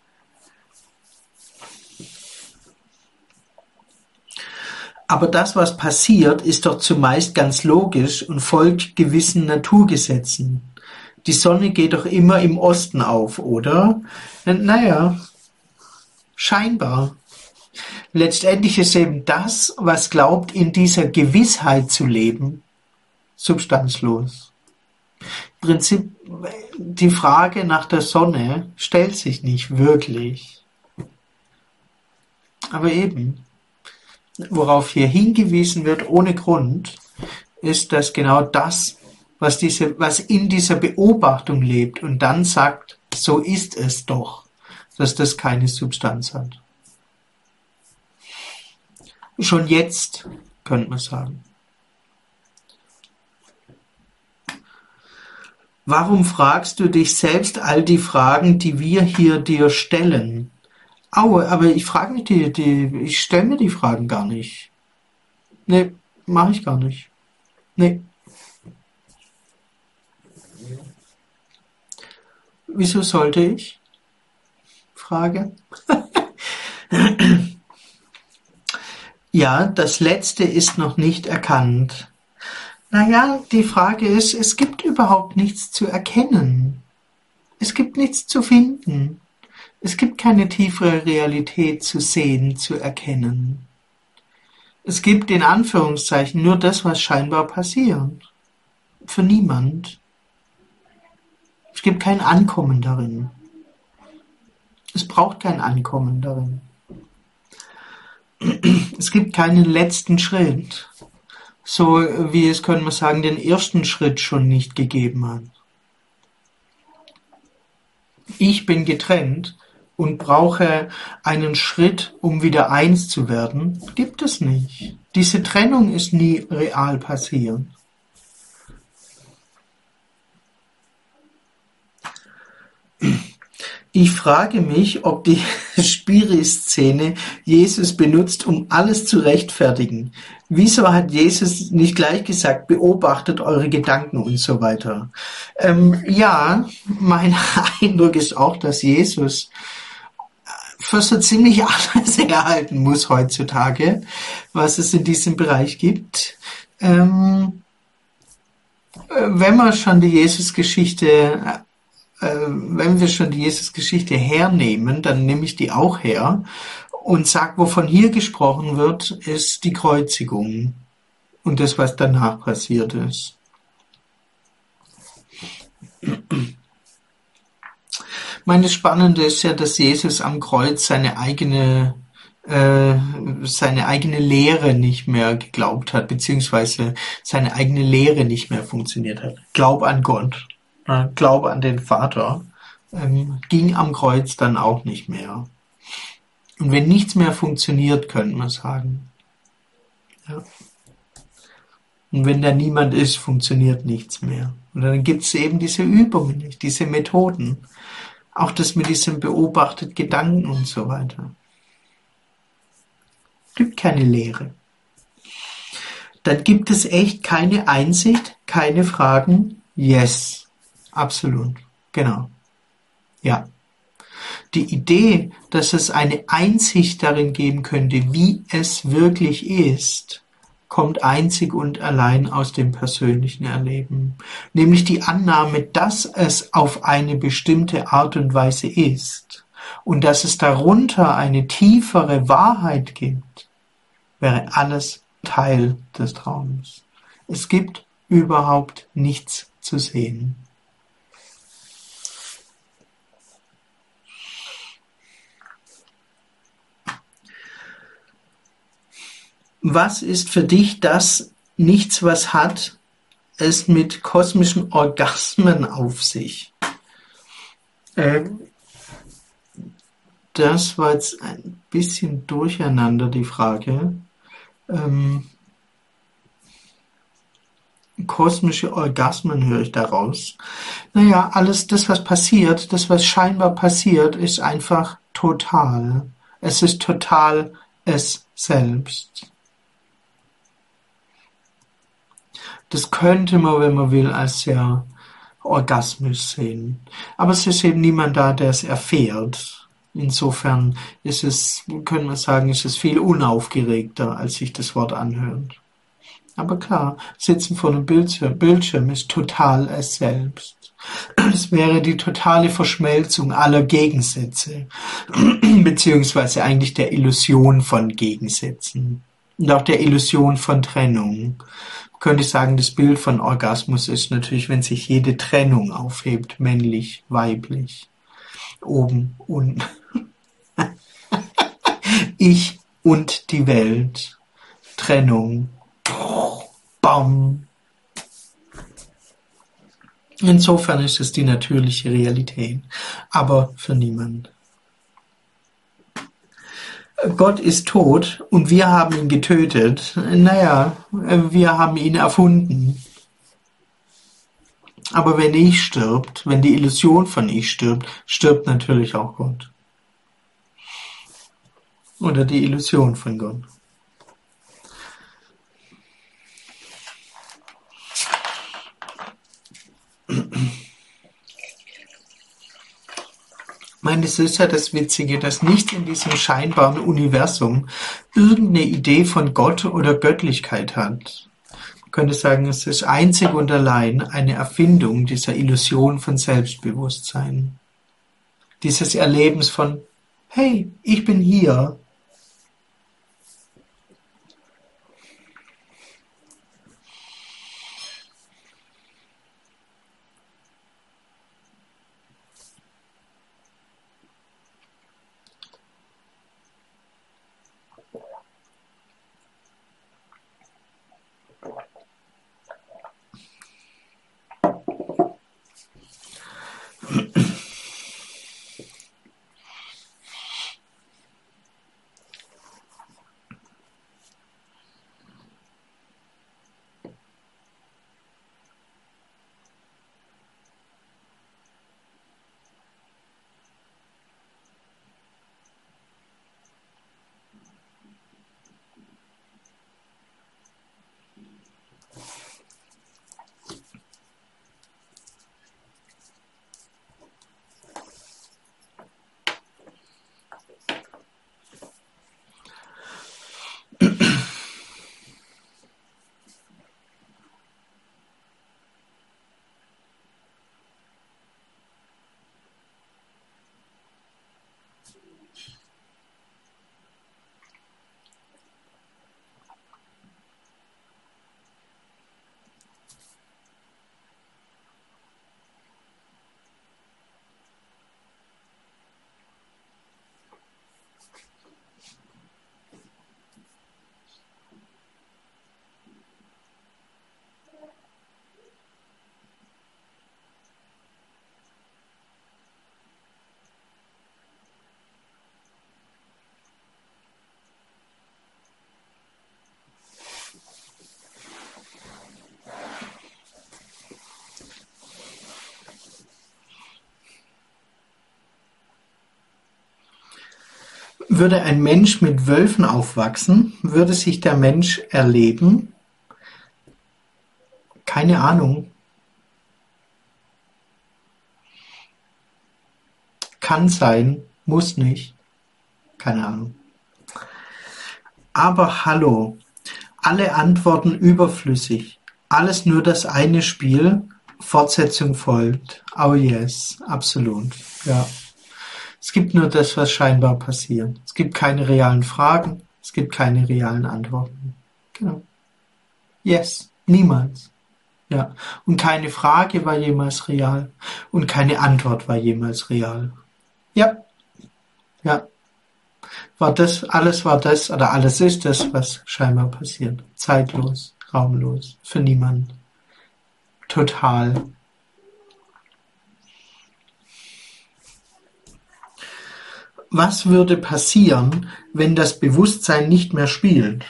Aber das, was passiert, ist doch zumeist ganz logisch und folgt gewissen Naturgesetzen. Die Sonne geht doch immer im Osten auf, oder? Naja, scheinbar. Letztendlich ist eben das, was glaubt, in dieser Gewissheit zu leben, substanzlos. Im Prinzip, die Frage nach der Sonne stellt sich nicht wirklich. Aber eben, worauf hier hingewiesen wird ohne Grund, ist, dass genau das, was in dieser Beobachtung lebt und dann sagt, so ist es doch, dass das keine Substanz hat. Schon jetzt, könnte man sagen. Warum fragst du dich selbst all die Fragen, die wir hier dir stellen? Aber ich frage mich ich stelle mir die Fragen gar nicht. Nee, mache ich gar nicht. Nee. Wieso sollte ich? Frage. Ja, das Letzte ist noch nicht erkannt. Naja, die Frage ist, es gibt überhaupt nichts zu erkennen. Es gibt nichts zu finden. Es gibt keine tiefere Realität zu sehen, zu erkennen. Es gibt in Anführungszeichen nur das, was scheinbar passiert. Für niemand. Es gibt kein Ankommen darin. Es braucht kein Ankommen darin. Es gibt keinen letzten Schritt. So wie es, können wir sagen, den ersten Schritt schon nicht gegeben hat. Ich bin getrennt und brauche einen Schritt, um wieder eins zu werden, gibt es nicht. Diese Trennung ist nie real passiert. Ich frage mich, ob die Spiri-Szene Jesus benutzt, um alles zu rechtfertigen. Wieso hat Jesus nicht gleich gesagt, beobachtet eure Gedanken und so weiter? Ja, mein Eindruck ist auch, dass Jesus für so ziemlich alles herhalten muss heutzutage, was es in diesem Bereich gibt. Wenn wir schon die Jesusgeschichte hernehmen, dann nehme ich die auch her und sage, wovon hier gesprochen wird, ist die Kreuzigung und das, was danach passiert ist. Das Spannende ist ja, dass Jesus am Kreuz seine eigene Lehre nicht mehr geglaubt hat, beziehungsweise seine eigene Lehre nicht mehr funktioniert hat. Glaub an Gott. Glaube an den Vater, ging am Kreuz dann auch nicht mehr. Und wenn nichts mehr funktioniert, könnte man sagen. Ja. Und wenn da niemand ist, funktioniert nichts mehr. Und dann gibt es eben diese Übungen nicht, diese Methoden. Auch das mit diesem beobachtet Gedanken und so weiter. gibt keine Lehre. Dann gibt es echt keine Einsicht, keine Fragen. Yes, absolut, genau, ja. Die Idee, dass es eine Einsicht darin geben könnte, wie es wirklich ist, kommt einzig und allein aus dem persönlichen Erleben. Nämlich die Annahme, dass es auf eine bestimmte Art und Weise ist und dass es darunter eine tiefere Wahrheit gibt, wäre alles Teil des Traums. Es gibt überhaupt nichts zu sehen. Was ist für dich das Nichts, was hat es mit kosmischen Orgasmen auf sich? Das war jetzt ein bisschen durcheinander, die Frage. Kosmische Orgasmen höre ich daraus. Naja, alles das, was passiert, das, was scheinbar passiert, ist einfach total. Es ist total es selbst. Das könnte man, wenn man will, als sehr orgasmisch sehen. Aber es ist eben niemand da, der es erfährt. Insofern ist es, können wir sagen, ist es viel unaufgeregter, als sich das Wort anhört. Aber klar, Sitzen vor einem Bildschirm ist total es selbst. Es wäre die totale Verschmelzung aller Gegensätze, beziehungsweise eigentlich der Illusion von Gegensätzen und auch der Illusion von Trennung. Könnte ich sagen, das Bild von Orgasmus ist natürlich, wenn sich jede Trennung aufhebt, männlich, weiblich, oben, unten, ich und die Welt, Trennung, bam. Insofern ist es die natürliche Realität, aber für niemand. Gott ist tot und wir haben ihn getötet. Naja, wir haben ihn erfunden. Aber wenn ich stirbt, wenn die Illusion von ich stirbt, stirbt natürlich auch Gott. Oder die Illusion von Gott. Ich meine, das ist ja das Witzige, dass nichts in diesem scheinbaren Universum irgendeine Idee von Gott oder Göttlichkeit hat. Man könnte sagen, es ist einzig und allein eine Erfindung dieser Illusion von Selbstbewusstsein. Dieses Erlebens von, hey, ich bin hier. Würde ein Mensch mit Wölfen aufwachsen, würde sich der Mensch erleben? Keine Ahnung. Kann sein, muss nicht. Keine Ahnung. Aber hallo, alle Antworten überflüssig. Alles nur das eine Spiel. Fortsetzung folgt. Oh yes, absolut. Ja. Es gibt nur das, was scheinbar passiert. Es gibt keine realen Fragen. Es gibt keine realen Antworten. Genau. Yes, niemals. Ja. Und keine Frage war jemals real. Und keine Antwort war jemals real. Ja. Ja. Alles war das, oder alles ist das, was scheinbar passiert. Zeitlos, raumlos, für niemanden. Total. Was würde passieren, wenn das Bewusstsein nicht mehr spielt?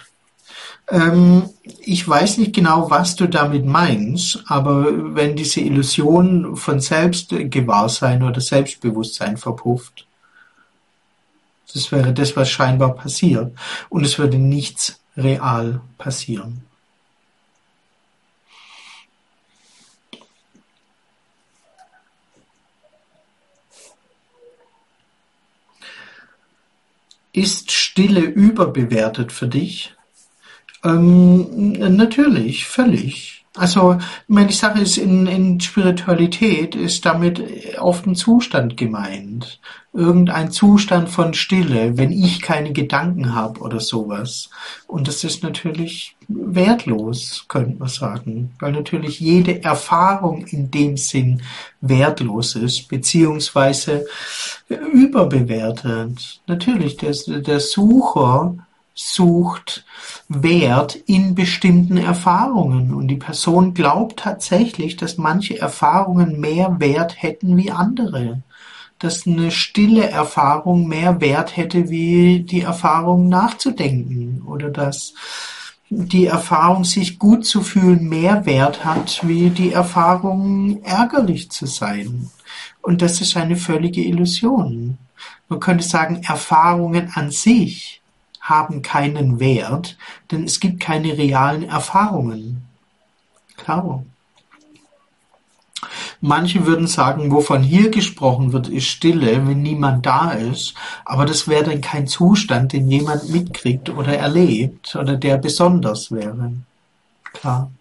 Ich weiß nicht genau, was du damit meinst, aber wenn diese Illusion von Selbstgewahrsein oder Selbstbewusstsein verpufft, das wäre das, was scheinbar passiert. Und es würde nichts real passieren. Ist Stille überbewertet für dich? Natürlich, völlig. Also, meine Sache ist, in Spiritualität ist damit oft ein Zustand gemeint. Irgendein Zustand von Stille, wenn ich keine Gedanken habe oder sowas. Und das ist natürlich wertlos, könnte man sagen. Weil natürlich jede Erfahrung in dem Sinn wertlos ist, beziehungsweise überbewertet. Natürlich, der Sucher sucht Wert in bestimmten Erfahrungen und die Person glaubt tatsächlich, dass manche Erfahrungen mehr Wert hätten wie andere, dass eine stille Erfahrung mehr Wert hätte wie die Erfahrung nachzudenken oder dass die Erfahrung, sich gut zu fühlen, mehr Wert hat wie die Erfahrung, ärgerlich zu sein. Und das ist eine völlige Illusion. Man könnte sagen, Erfahrungen an sich haben keinen Wert, denn es gibt keine realen Erfahrungen. Klar. Manche würden sagen, wovon hier gesprochen wird, ist Stille, wenn niemand da ist, aber das wäre dann kein Zustand, den jemand mitkriegt oder erlebt oder der besonders wäre. Klar.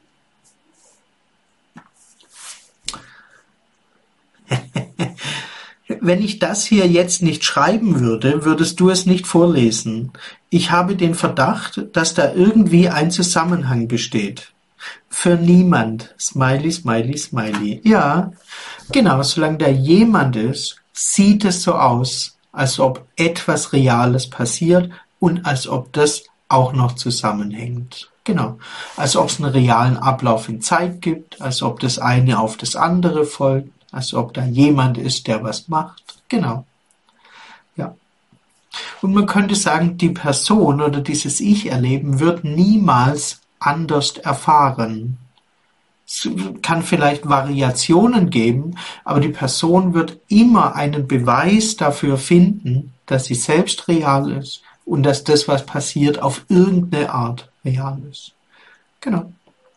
Wenn ich das hier jetzt nicht schreiben würde, würdest du es nicht vorlesen. Ich habe den Verdacht, dass da irgendwie ein Zusammenhang besteht. Für niemand. Smiley, smiley, smiley. Ja, genau, solange da jemand ist, sieht es so aus, als ob etwas Reales passiert und als ob das auch noch zusammenhängt. Genau, als ob es einen realen Ablauf in Zeit gibt, als ob das eine auf das andere folgt, als ob da jemand ist, der was macht. Genau. Ja. Und man könnte sagen, die Person oder dieses Ich-Erleben wird niemals anders erfahren. Es kann vielleicht Variationen geben, aber die Person wird immer einen Beweis dafür finden, dass sie selbst real ist und dass das, was passiert, auf irgendeine Art real ist. Genau.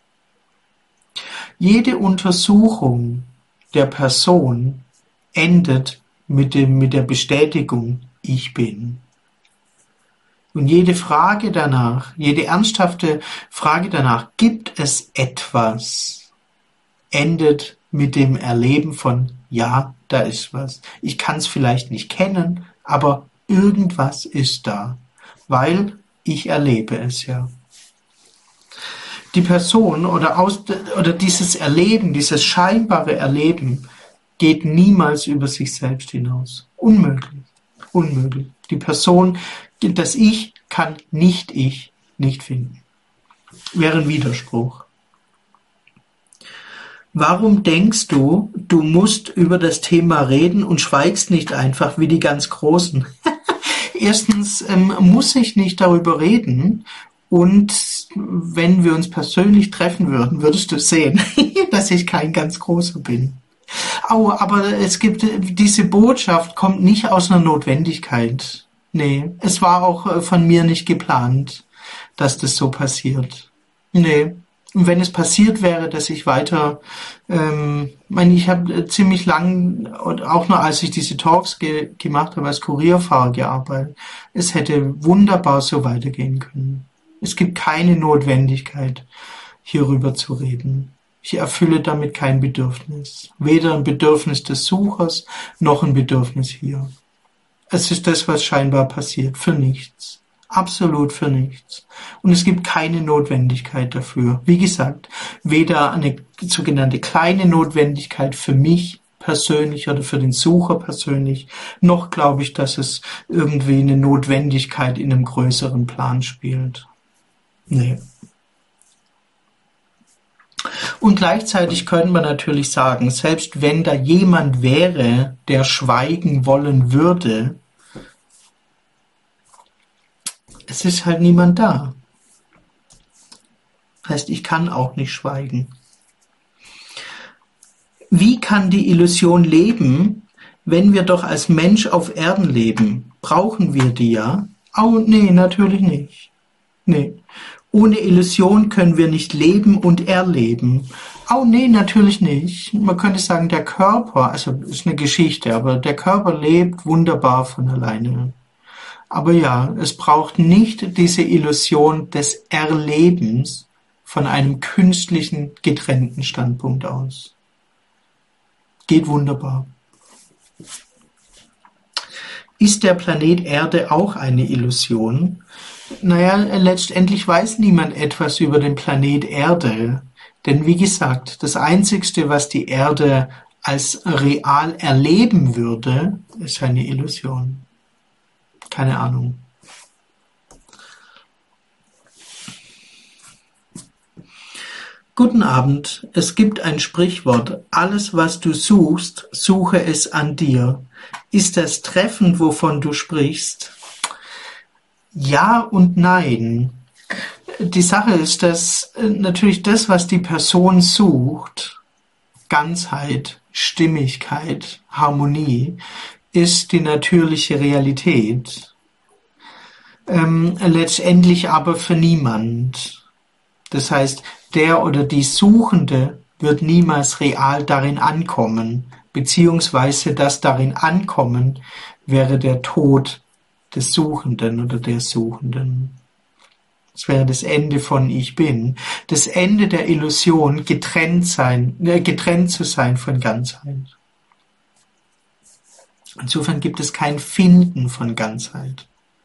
Jede Untersuchung der Person endet mit der Bestätigung, ich bin. Und jede Frage danach, jede ernsthafte Frage danach, gibt es etwas, endet mit dem Erleben von, ja, da ist was. Ich kann es vielleicht nicht kennen, aber irgendwas ist da, weil ich erlebe es ja. Die Person oder dieses Erleben, dieses scheinbare Erleben geht niemals über sich selbst hinaus. Unmöglich. Unmöglich. Die Person, das Ich kann nicht finden. Wäre ein Widerspruch. Warum denkst du, du musst über das Thema reden und schweigst nicht einfach wie die ganz Großen? Erstens muss ich nicht darüber reden. Und wenn wir uns persönlich treffen würden, würdest du sehen, dass ich kein ganz Großer bin. Aber diese Botschaft kommt nicht aus einer Notwendigkeit. Nee, es war auch von mir nicht geplant, dass das so passiert. Nee. Und wenn es passiert wäre, dass ich weiter, meine, ich habe ziemlich lang, und auch noch als ich diese Talks gemacht habe, als Kurierfahrer gearbeitet, es hätte wunderbar so weitergehen können. Es gibt keine Notwendigkeit, hierüber zu reden. Ich erfülle damit kein Bedürfnis. Weder ein Bedürfnis des Suchers, noch ein Bedürfnis hier. Es ist das, was scheinbar passiert, für nichts. Absolut für nichts. Und es gibt keine Notwendigkeit dafür. Wie gesagt, weder eine sogenannte kleine Notwendigkeit für mich persönlich oder für den Sucher persönlich, noch glaube ich, dass es irgendwie eine Notwendigkeit in einem größeren Plan spielt. Nee. Und gleichzeitig könnte man natürlich sagen, selbst wenn da jemand wäre, der schweigen wollen würde, es ist halt niemand da. Heißt, ich kann auch nicht schweigen. Wie kann die Illusion leben, wenn wir doch als Mensch auf Erden leben? Brauchen wir die ja? Oh, nee, natürlich nicht. Nee. Ohne Illusion können wir nicht leben und erleben. Oh, nee, natürlich nicht. Man könnte sagen, der Körper, also ist eine Geschichte, aber der Körper lebt wunderbar von alleine. Aber ja, es braucht nicht diese Illusion des Erlebens von einem künstlichen, getrennten Standpunkt aus. Geht wunderbar. Ist der Planet Erde auch eine Illusion? Naja, letztendlich weiß niemand etwas über den Planet Erde. Denn wie gesagt, das Einzigste, was die Erde als real erleben würde, ist eine Illusion. Keine Ahnung. Guten Abend. Es gibt ein Sprichwort. Alles, was du suchst, suche es an dir. Ist das treffend, wovon du sprichst? Ja und nein. Die Sache ist, dass natürlich das, was die Person sucht, Ganzheit, Stimmigkeit, Harmonie, ist die natürliche Realität. Letztendlich aber für niemand. Das heißt, der oder die Suchende wird niemals real darin ankommen, beziehungsweise das darin ankommen wäre der Tod des Suchenden oder der Suchenden. Das wäre das Ende von Ich Bin. Das Ende der Illusion, getrennt zu sein von Ganzheit. Insofern gibt es kein Finden von Ganzheit.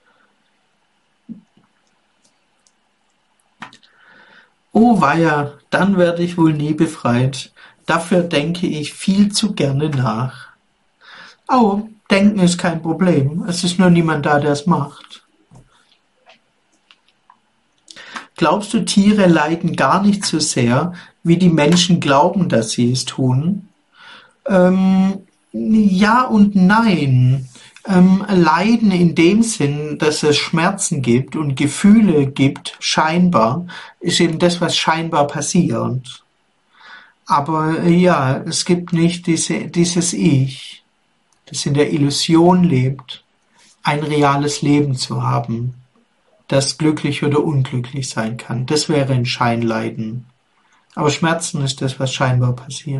Oh weia, dann werde ich wohl nie befreit. Dafür denke ich viel zu gerne nach. Oh, denken ist kein Problem. Es ist nur niemand da, der es macht. Glaubst du, Tiere leiden gar nicht so sehr, wie die Menschen glauben, dass sie es tun? Ja und nein. Leiden in dem Sinn, dass es Schmerzen gibt und Gefühle gibt, scheinbar, ist eben das, was scheinbar passiert. Aber ja, es gibt nicht dieses Ich, das in der Illusion lebt, ein reales Leben zu haben, das glücklich oder unglücklich sein kann. Das wäre ein Scheinleiden. Aber Schmerzen ist das, was scheinbar passiert.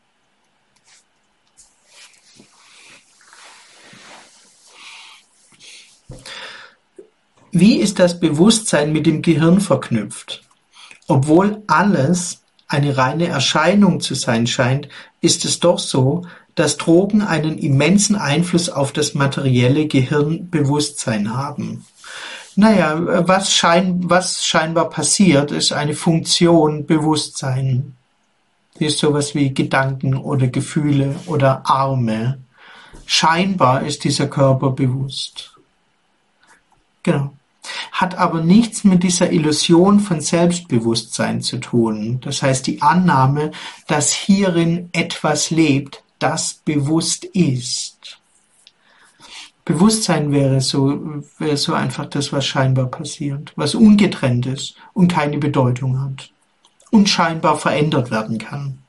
Wie ist das Bewusstsein mit dem Gehirn verknüpft? Obwohl alles eine reine Erscheinung zu sein scheint, ist es doch so, dass Drogen einen immensen Einfluss auf das materielle Gehirnbewusstsein haben. Naja, was scheinbar passiert, ist eine Funktion Bewusstsein. Die ist sowas wie Gedanken oder Gefühle oder Arme. Scheinbar ist dieser Körper bewusst. Genau. Hat aber nichts mit dieser Illusion von Selbstbewusstsein zu tun. Das heißt, die Annahme, dass hierin etwas lebt, das bewusst ist. Bewusstsein wäre so einfach das, was scheinbar passiert, was ungetrennt ist und keine Bedeutung hat und scheinbar verändert werden kann,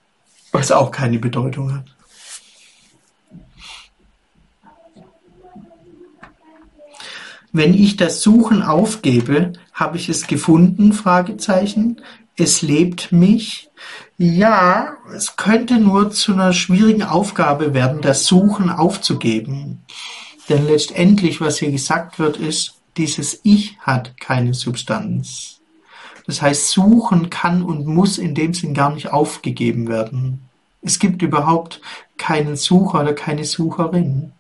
was auch keine Bedeutung hat. Wenn ich das Suchen aufgebe, habe ich es gefunden? Fragezeichen. Es lebt mich. Ja, es könnte nur zu einer schwierigen Aufgabe werden, das Suchen aufzugeben. Denn letztendlich, was hier gesagt wird, ist, dieses Ich hat keine Substanz. Das heißt, Suchen kann und muss in dem Sinn gar nicht aufgegeben werden. Es gibt überhaupt keinen Sucher oder keine Sucherin.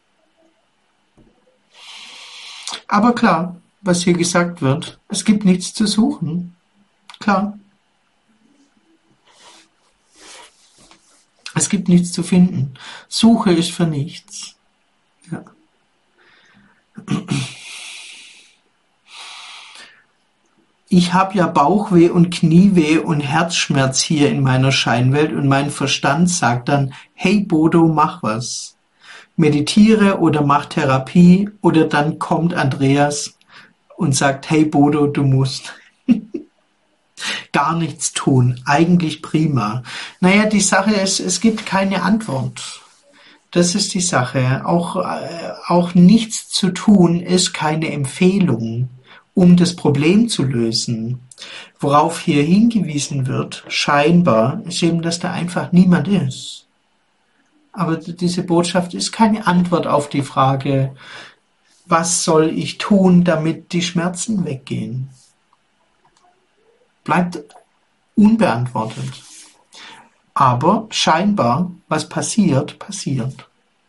Aber klar, was hier gesagt wird, es gibt nichts zu suchen. Klar, es gibt nichts zu finden. Suche ist für nichts. Ja. Ich habe ja Bauchweh und Knieweh und Herzschmerz hier in meiner Scheinwelt und mein Verstand sagt dann, hey Bodo, mach was. Meditiere oder mach Therapie oder dann kommt Andreas und sagt, hey Bodo, du musst gar nichts tun. Eigentlich prima. Naja, die Sache ist, es gibt keine Antwort. Das ist die Sache. Auch nichts zu tun ist keine Empfehlung, um das Problem zu lösen. Worauf hier hingewiesen wird, scheinbar, ist eben, dass da einfach niemand ist. Aber diese Botschaft ist keine Antwort auf die Frage, was soll ich tun, damit die Schmerzen weggehen? Bleibt unbeantwortet. Aber scheinbar, was passiert, passiert.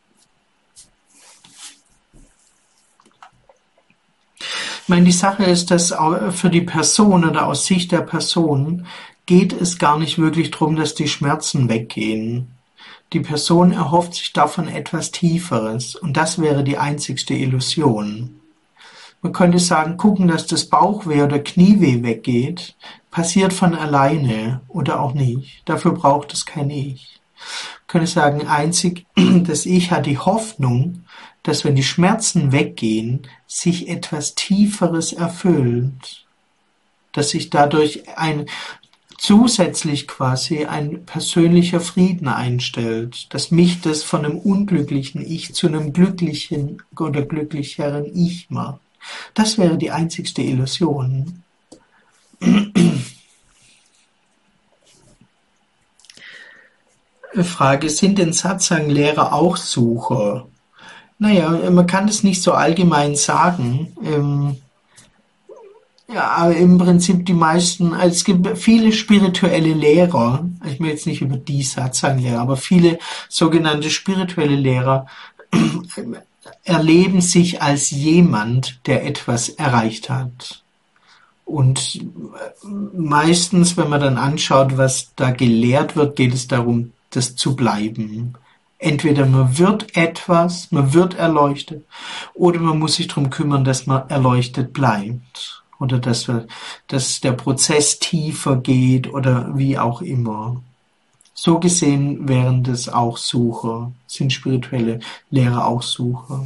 Ich meine, die Sache ist, dass für die Person oder aus Sicht der Person geht es gar nicht wirklich darum, dass die Schmerzen weggehen. Die Person erhofft sich davon etwas Tieferes und das wäre die einzigste Illusion. Man könnte sagen, gucken, dass das Bauchweh oder Knieweh weggeht, passiert von alleine oder auch nicht. Dafür braucht es kein Ich. Man könnte sagen, einzig das Ich hat die Hoffnung, dass wenn die Schmerzen weggehen, sich etwas Tieferes erfüllt. Dass sich dadurch zusätzlich quasi ein persönlicher Frieden einstellt, dass mich das von einem unglücklichen Ich zu einem glücklichen oder glücklicheren Ich macht. Das wäre die einzigste Illusion. Frage, sind denn Satsang-Lehrer auch Sucher? Naja, man kann das nicht so allgemein sagen. Ja, aber im Prinzip die meisten, also es gibt viele spirituelle Lehrer, ich will jetzt nicht über die Satsang-Lehrer, aber viele sogenannte spirituelle Lehrer erleben sich als jemand, der etwas erreicht hat. Und meistens, wenn man dann anschaut, was da gelehrt wird, geht es darum, das zu bleiben. Entweder man wird etwas, man wird erleuchtet, oder man muss sich darum kümmern, dass man erleuchtet bleibt. Oder dass der Prozess tiefer geht oder wie auch immer. So gesehen wären das auch Sucher, sind spirituelle Lehrer auch Sucher.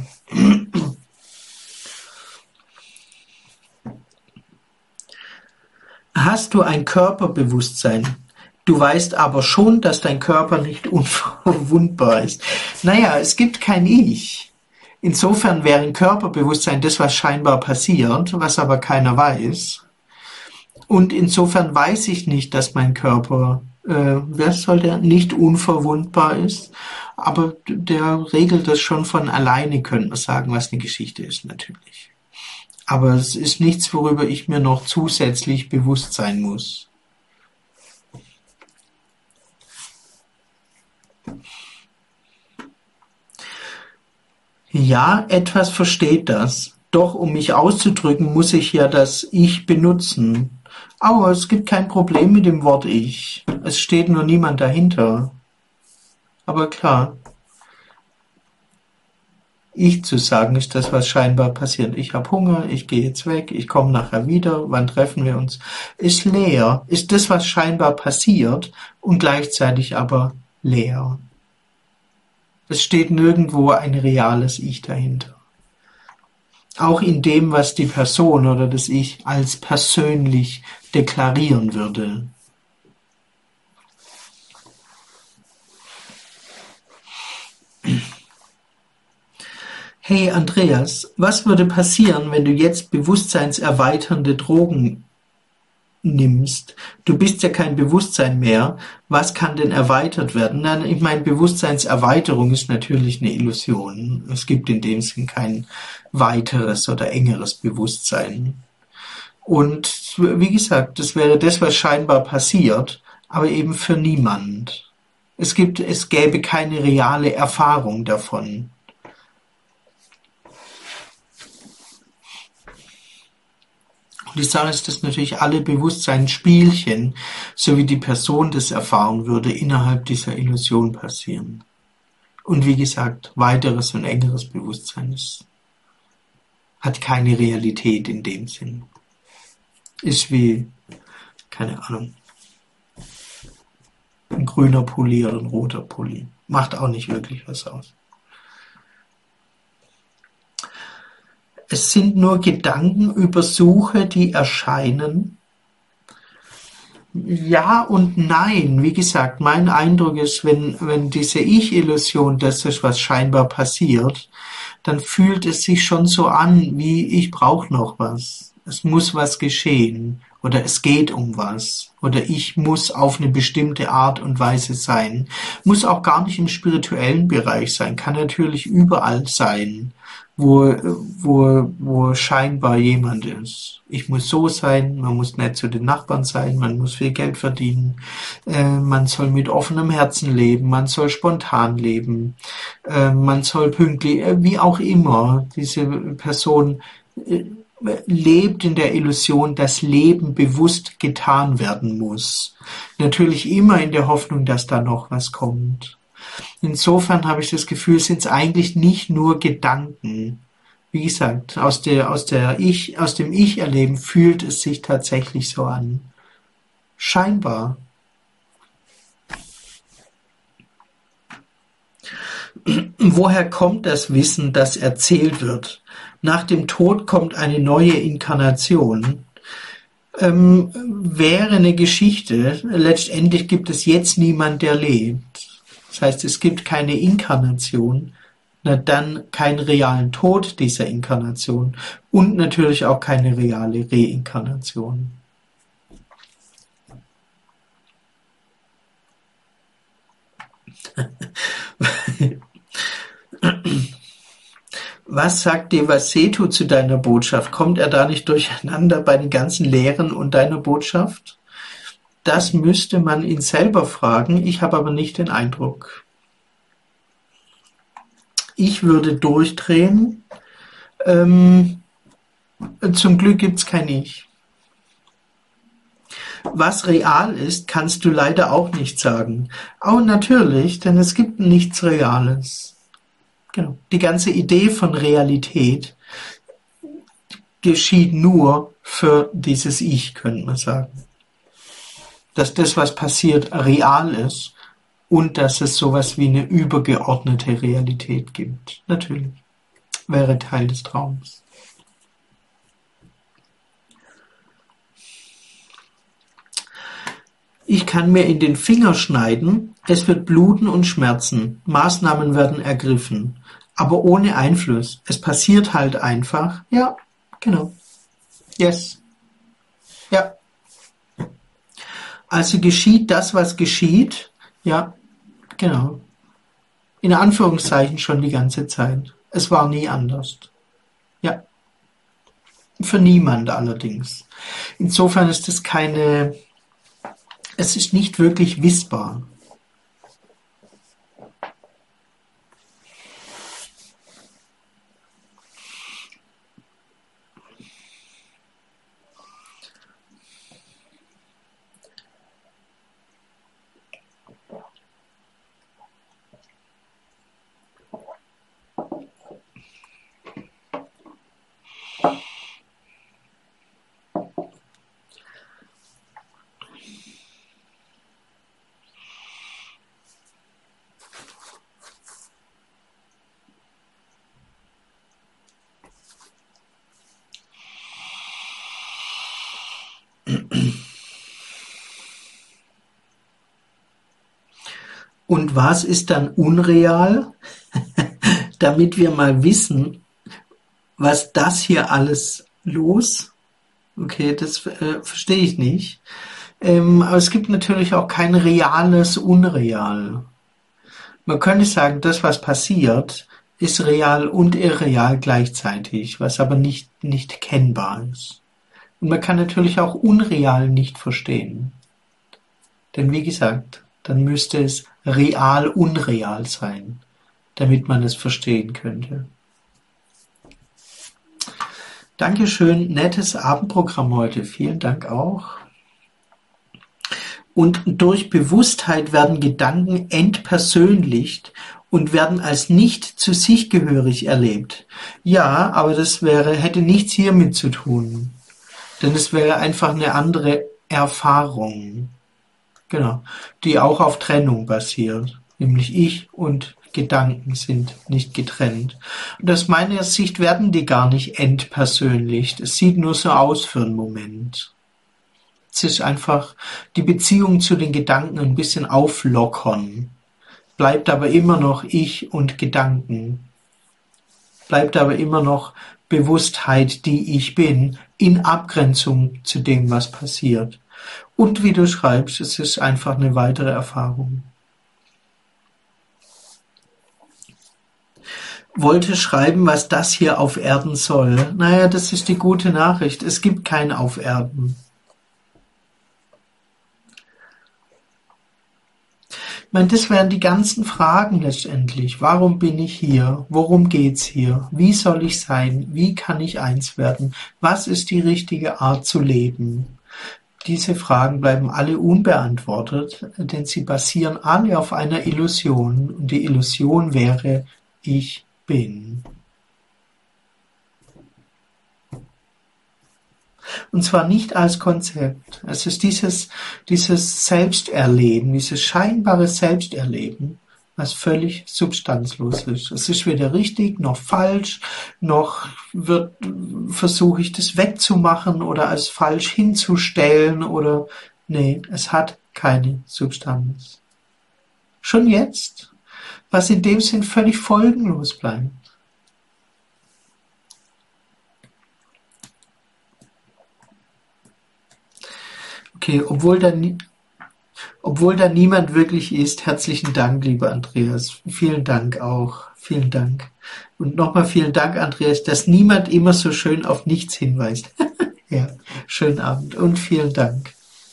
Hast du ein Körperbewusstsein? Du weißt aber schon, dass dein Körper nicht unverwundbar ist. Naja, es gibt kein Ich. Insofern wäre ein Körperbewusstsein das, was scheinbar passiert, was aber keiner weiß. Und insofern weiß ich nicht, dass mein Körper, nicht unverwundbar ist. Aber der regelt das schon von alleine, könnte man sagen, was eine Geschichte ist, natürlich. Aber es ist nichts, worüber ich mir noch zusätzlich bewusst sein muss. Ja, etwas versteht das. Doch um mich auszudrücken, muss ich ja das Ich benutzen. Aber es gibt kein Problem mit dem Wort Ich. Es steht nur niemand dahinter. Aber klar, Ich zu sagen ist das, was scheinbar passiert. Ich habe Hunger, ich gehe jetzt weg, ich komme nachher wieder, wann treffen wir uns? Ist leer, ist das, was scheinbar passiert und gleichzeitig aber leer. Es steht nirgendwo ein reales Ich dahinter. Auch in dem, was die Person oder das Ich als persönlich deklarieren würde. Hey Andreas, was würde passieren, wenn du jetzt bewusstseinserweiternde Drogen nimmst? Du bist ja kein Bewusstsein mehr. Was kann denn erweitert werden? Nein, ich meine, Bewusstseinserweiterung ist natürlich eine Illusion. Es gibt in dem Sinn kein weiteres oder engeres Bewusstsein. Und wie gesagt, das wäre das, was scheinbar passiert, aber eben für niemand. Es gäbe keine reale Erfahrung davon. Und die Sache ist, dass natürlich alle Bewusstseinsspielchen, so wie die Person das erfahren würde, innerhalb dieser Illusion passieren. Und wie gesagt, weiteres und engeres Bewusstsein hat keine Realität in dem Sinn. Ist wie, keine Ahnung, ein grüner Pulli oder ein roter Pulli. Macht auch nicht wirklich was aus. Es sind nur Gedanken über Suche, die erscheinen. Ja und nein. Wie gesagt, mein Eindruck ist, wenn diese Ich-Illusion, das ist, was scheinbar passiert, dann fühlt es sich schon so an, wie ich brauche noch was. Es muss was geschehen. Oder es geht um was. Oder ich muss auf eine bestimmte Art und Weise sein. Muss auch gar nicht im spirituellen Bereich sein. Kann natürlich überall sein, wo scheinbar jemand ist. Ich muss so sein, man muss nett zu den Nachbarn sein, man muss viel Geld verdienen, man soll mit offenem Herzen leben, man soll spontan leben, man soll pünktlich, wie auch immer. Diese Person lebt in der Illusion, dass Leben bewusst getan werden muss. Natürlich immer in der Hoffnung, dass da noch was kommt. Insofern habe ich das Gefühl, sind es eigentlich nicht nur Gedanken. Wie gesagt, aus dem Ich-Erleben fühlt es sich tatsächlich so an. Scheinbar. Woher kommt das Wissen, das erzählt wird? Nach dem Tod kommt eine neue Inkarnation. Wäre eine Geschichte. Letztendlich gibt es jetzt niemand, der lebt. Das heißt, es gibt keine Inkarnation, na dann keinen realen Tod dieser Inkarnation und natürlich auch keine reale Reinkarnation. Was sagt Devasetu zu deiner Botschaft? Kommt er da nicht durcheinander bei den ganzen Lehren und deiner Botschaft? Das müsste man ihn selber fragen. Ich habe aber nicht den Eindruck. Ich würde durchdrehen. Zum Glück gibt's kein Ich. Was real ist, kannst du leider auch nicht sagen. Oh, natürlich, denn es gibt nichts Reales. Genau. Die ganze Idee von Realität geschieht nur für dieses Ich, könnte man sagen. Dass das, was passiert, real ist und dass es sowas wie eine übergeordnete Realität gibt. Natürlich. Wäre Teil des Traums. Ich kann mir in den Finger schneiden, es wird bluten und schmerzen, Maßnahmen werden ergriffen, aber ohne Einfluss. Es passiert halt einfach. Ja, genau. Yes. Ja. Also geschieht das, was geschieht. Ja, genau. In Anführungszeichen schon die ganze Zeit. Es war nie anders. Ja. Für niemand allerdings. Insofern ist es es ist nicht wirklich wissbar. Und was ist dann unreal? damit wir mal wissen, was das hier alles okay, das verstehe ich nicht. Aber es gibt natürlich auch kein reales Unreal. Man könnte sagen, das, was passiert, ist real und irreal gleichzeitig, was aber nicht kennbar ist. Und man kann natürlich auch unreal nicht verstehen. Denn wie gesagt, dann müsste es real unreal sein, damit man es verstehen könnte. Dankeschön, nettes Abendprogramm heute. Vielen Dank auch. Und durch Bewusstheit werden Gedanken entpersönlicht und werden als nicht zu sich gehörig erlebt. Ja, aber das hätte nichts hiermit zu tun. Denn es wäre einfach eine andere Erfahrung. Genau. Die auch auf Trennung basiert. Nämlich ich und Gedanken sind nicht getrennt. Und aus meiner Sicht werden die gar nicht entpersönlicht. Es sieht nur so aus für einen Moment. Es ist einfach die Beziehung zu den Gedanken ein bisschen auflockern. Bleibt aber immer noch ich und Gedanken. Bleibt aber immer noch Bewusstheit, die ich bin, in Abgrenzung zu dem, was passiert. Und wie du schreibst, es ist einfach eine weitere Erfahrung. Wollte schreiben, was das hier auf Erden soll. Naja, das ist die gute Nachricht. Es gibt kein Auf Erden. Ich meine, das wären die ganzen Fragen letztendlich. Warum bin ich hier? Worum geht's hier? Wie soll ich sein? Wie kann ich eins werden? Was ist die richtige Art zu leben? Diese Fragen bleiben alle unbeantwortet, denn sie basieren alle auf einer Illusion. Und die Illusion wäre, ich bin. Und zwar nicht als Konzept. Es ist dieses Selbsterleben, dieses scheinbare Selbsterleben, was völlig substanzlos ist. Es ist weder richtig noch falsch, noch versuche ich das wegzumachen oder als falsch hinzustellen oder nee, es hat keine Substanz. Schon jetzt, was in dem Sinn völlig folgenlos bleibt. Okay, obwohl da niemand wirklich ist, herzlichen Dank, lieber Andreas. Vielen Dank auch. Vielen Dank. Und nochmal vielen Dank, Andreas, dass niemand immer so schön auf nichts hinweist. Ja, schönen Abend und vielen Dank.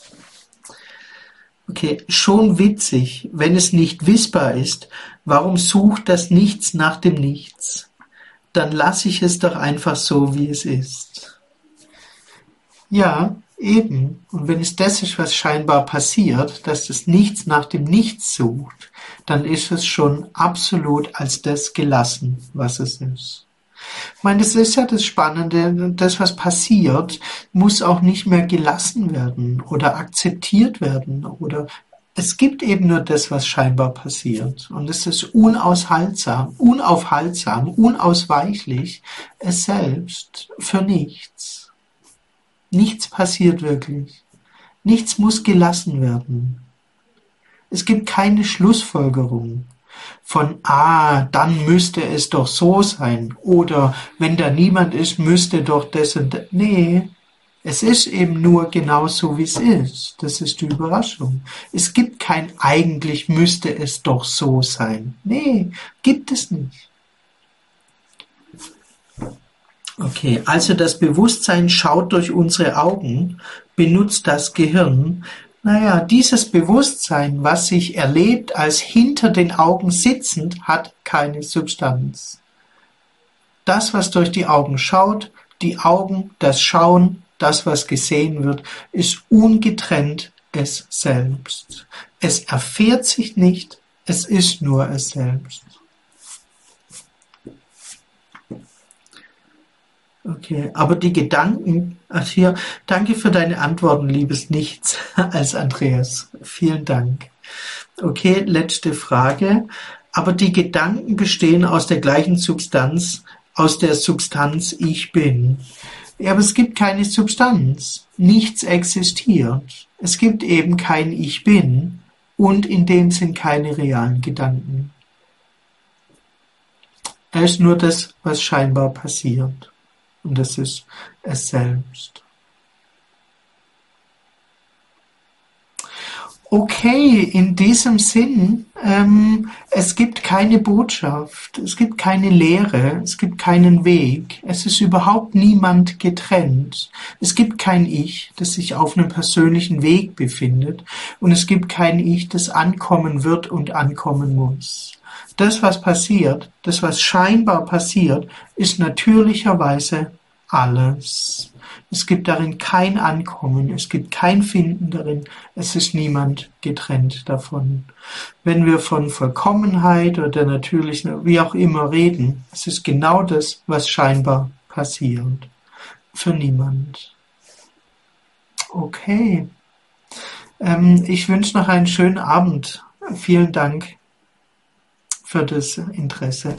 Okay, schon witzig, wenn es nicht wissbar ist, warum sucht das Nichts nach dem Nichts? Dann lasse ich es doch einfach so, wie es ist. Ja, eben. Und wenn es das ist, was scheinbar passiert, dass das Nichts nach dem Nichts sucht, dann ist es schon absolut als das gelassen, was es ist. Ich meine, das ist ja das Spannende, das, was passiert, muss auch nicht mehr gelassen werden oder akzeptiert werden oder es gibt eben nur das, was scheinbar passiert. Und es ist unaufhaltsam, unausweichlich, es selbst für nichts. Nichts passiert wirklich. Nichts muss gelassen werden. Es gibt keine Schlussfolgerung von, dann müsste es doch so sein. Oder wenn da niemand ist, müsste doch das und das. Nee, es ist eben nur genau so, wie es ist. Das ist die Überraschung. Es gibt kein eigentlich müsste es doch so sein. Nee, gibt es nicht. Okay, also das Bewusstsein schaut durch unsere Augen, benutzt das Gehirn. Naja, dieses Bewusstsein, was sich erlebt als hinter den Augen sitzend, hat keine Substanz. Das, was durch die Augen schaut, die Augen, das Schauen, das, was gesehen wird, ist ungetrennt es selbst. Es erfährt sich nicht, es ist nur es selbst. Okay, aber die Gedanken, hier, danke für deine Antworten, liebes Nichts, als Andreas. Vielen Dank. Okay, letzte Frage. Aber die Gedanken bestehen aus der gleichen Substanz, aus der Substanz Ich bin. Ja, aber es gibt keine Substanz. Nichts existiert. Es gibt eben kein Ich bin und in dem Sinn keine realen Gedanken. Er ist nur das, was scheinbar passiert. Und das ist es selbst. Okay, in diesem Sinn, es gibt keine Botschaft, es gibt keine Lehre, es gibt keinen Weg, es ist überhaupt niemand getrennt. Es gibt kein Ich, das sich auf einem persönlichen Weg befindet, und es gibt kein Ich, das ankommen wird und ankommen muss. Das, was passiert, das, was scheinbar passiert, ist natürlicherweise alles. Es gibt darin kein Ankommen, es gibt kein Finden darin, es ist niemand getrennt davon. Wenn wir von Vollkommenheit oder der natürlichen, wie auch immer reden, es ist genau das, was scheinbar passiert. Für niemand. Okay. Ich wünsche noch einen schönen Abend. Vielen Dank für das Interesse.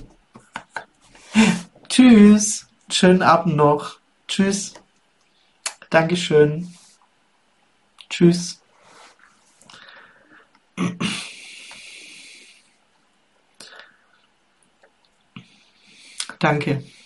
Tschüss. Schönen Abend noch. Tschüss. Dankeschön. Tschüss. Danke.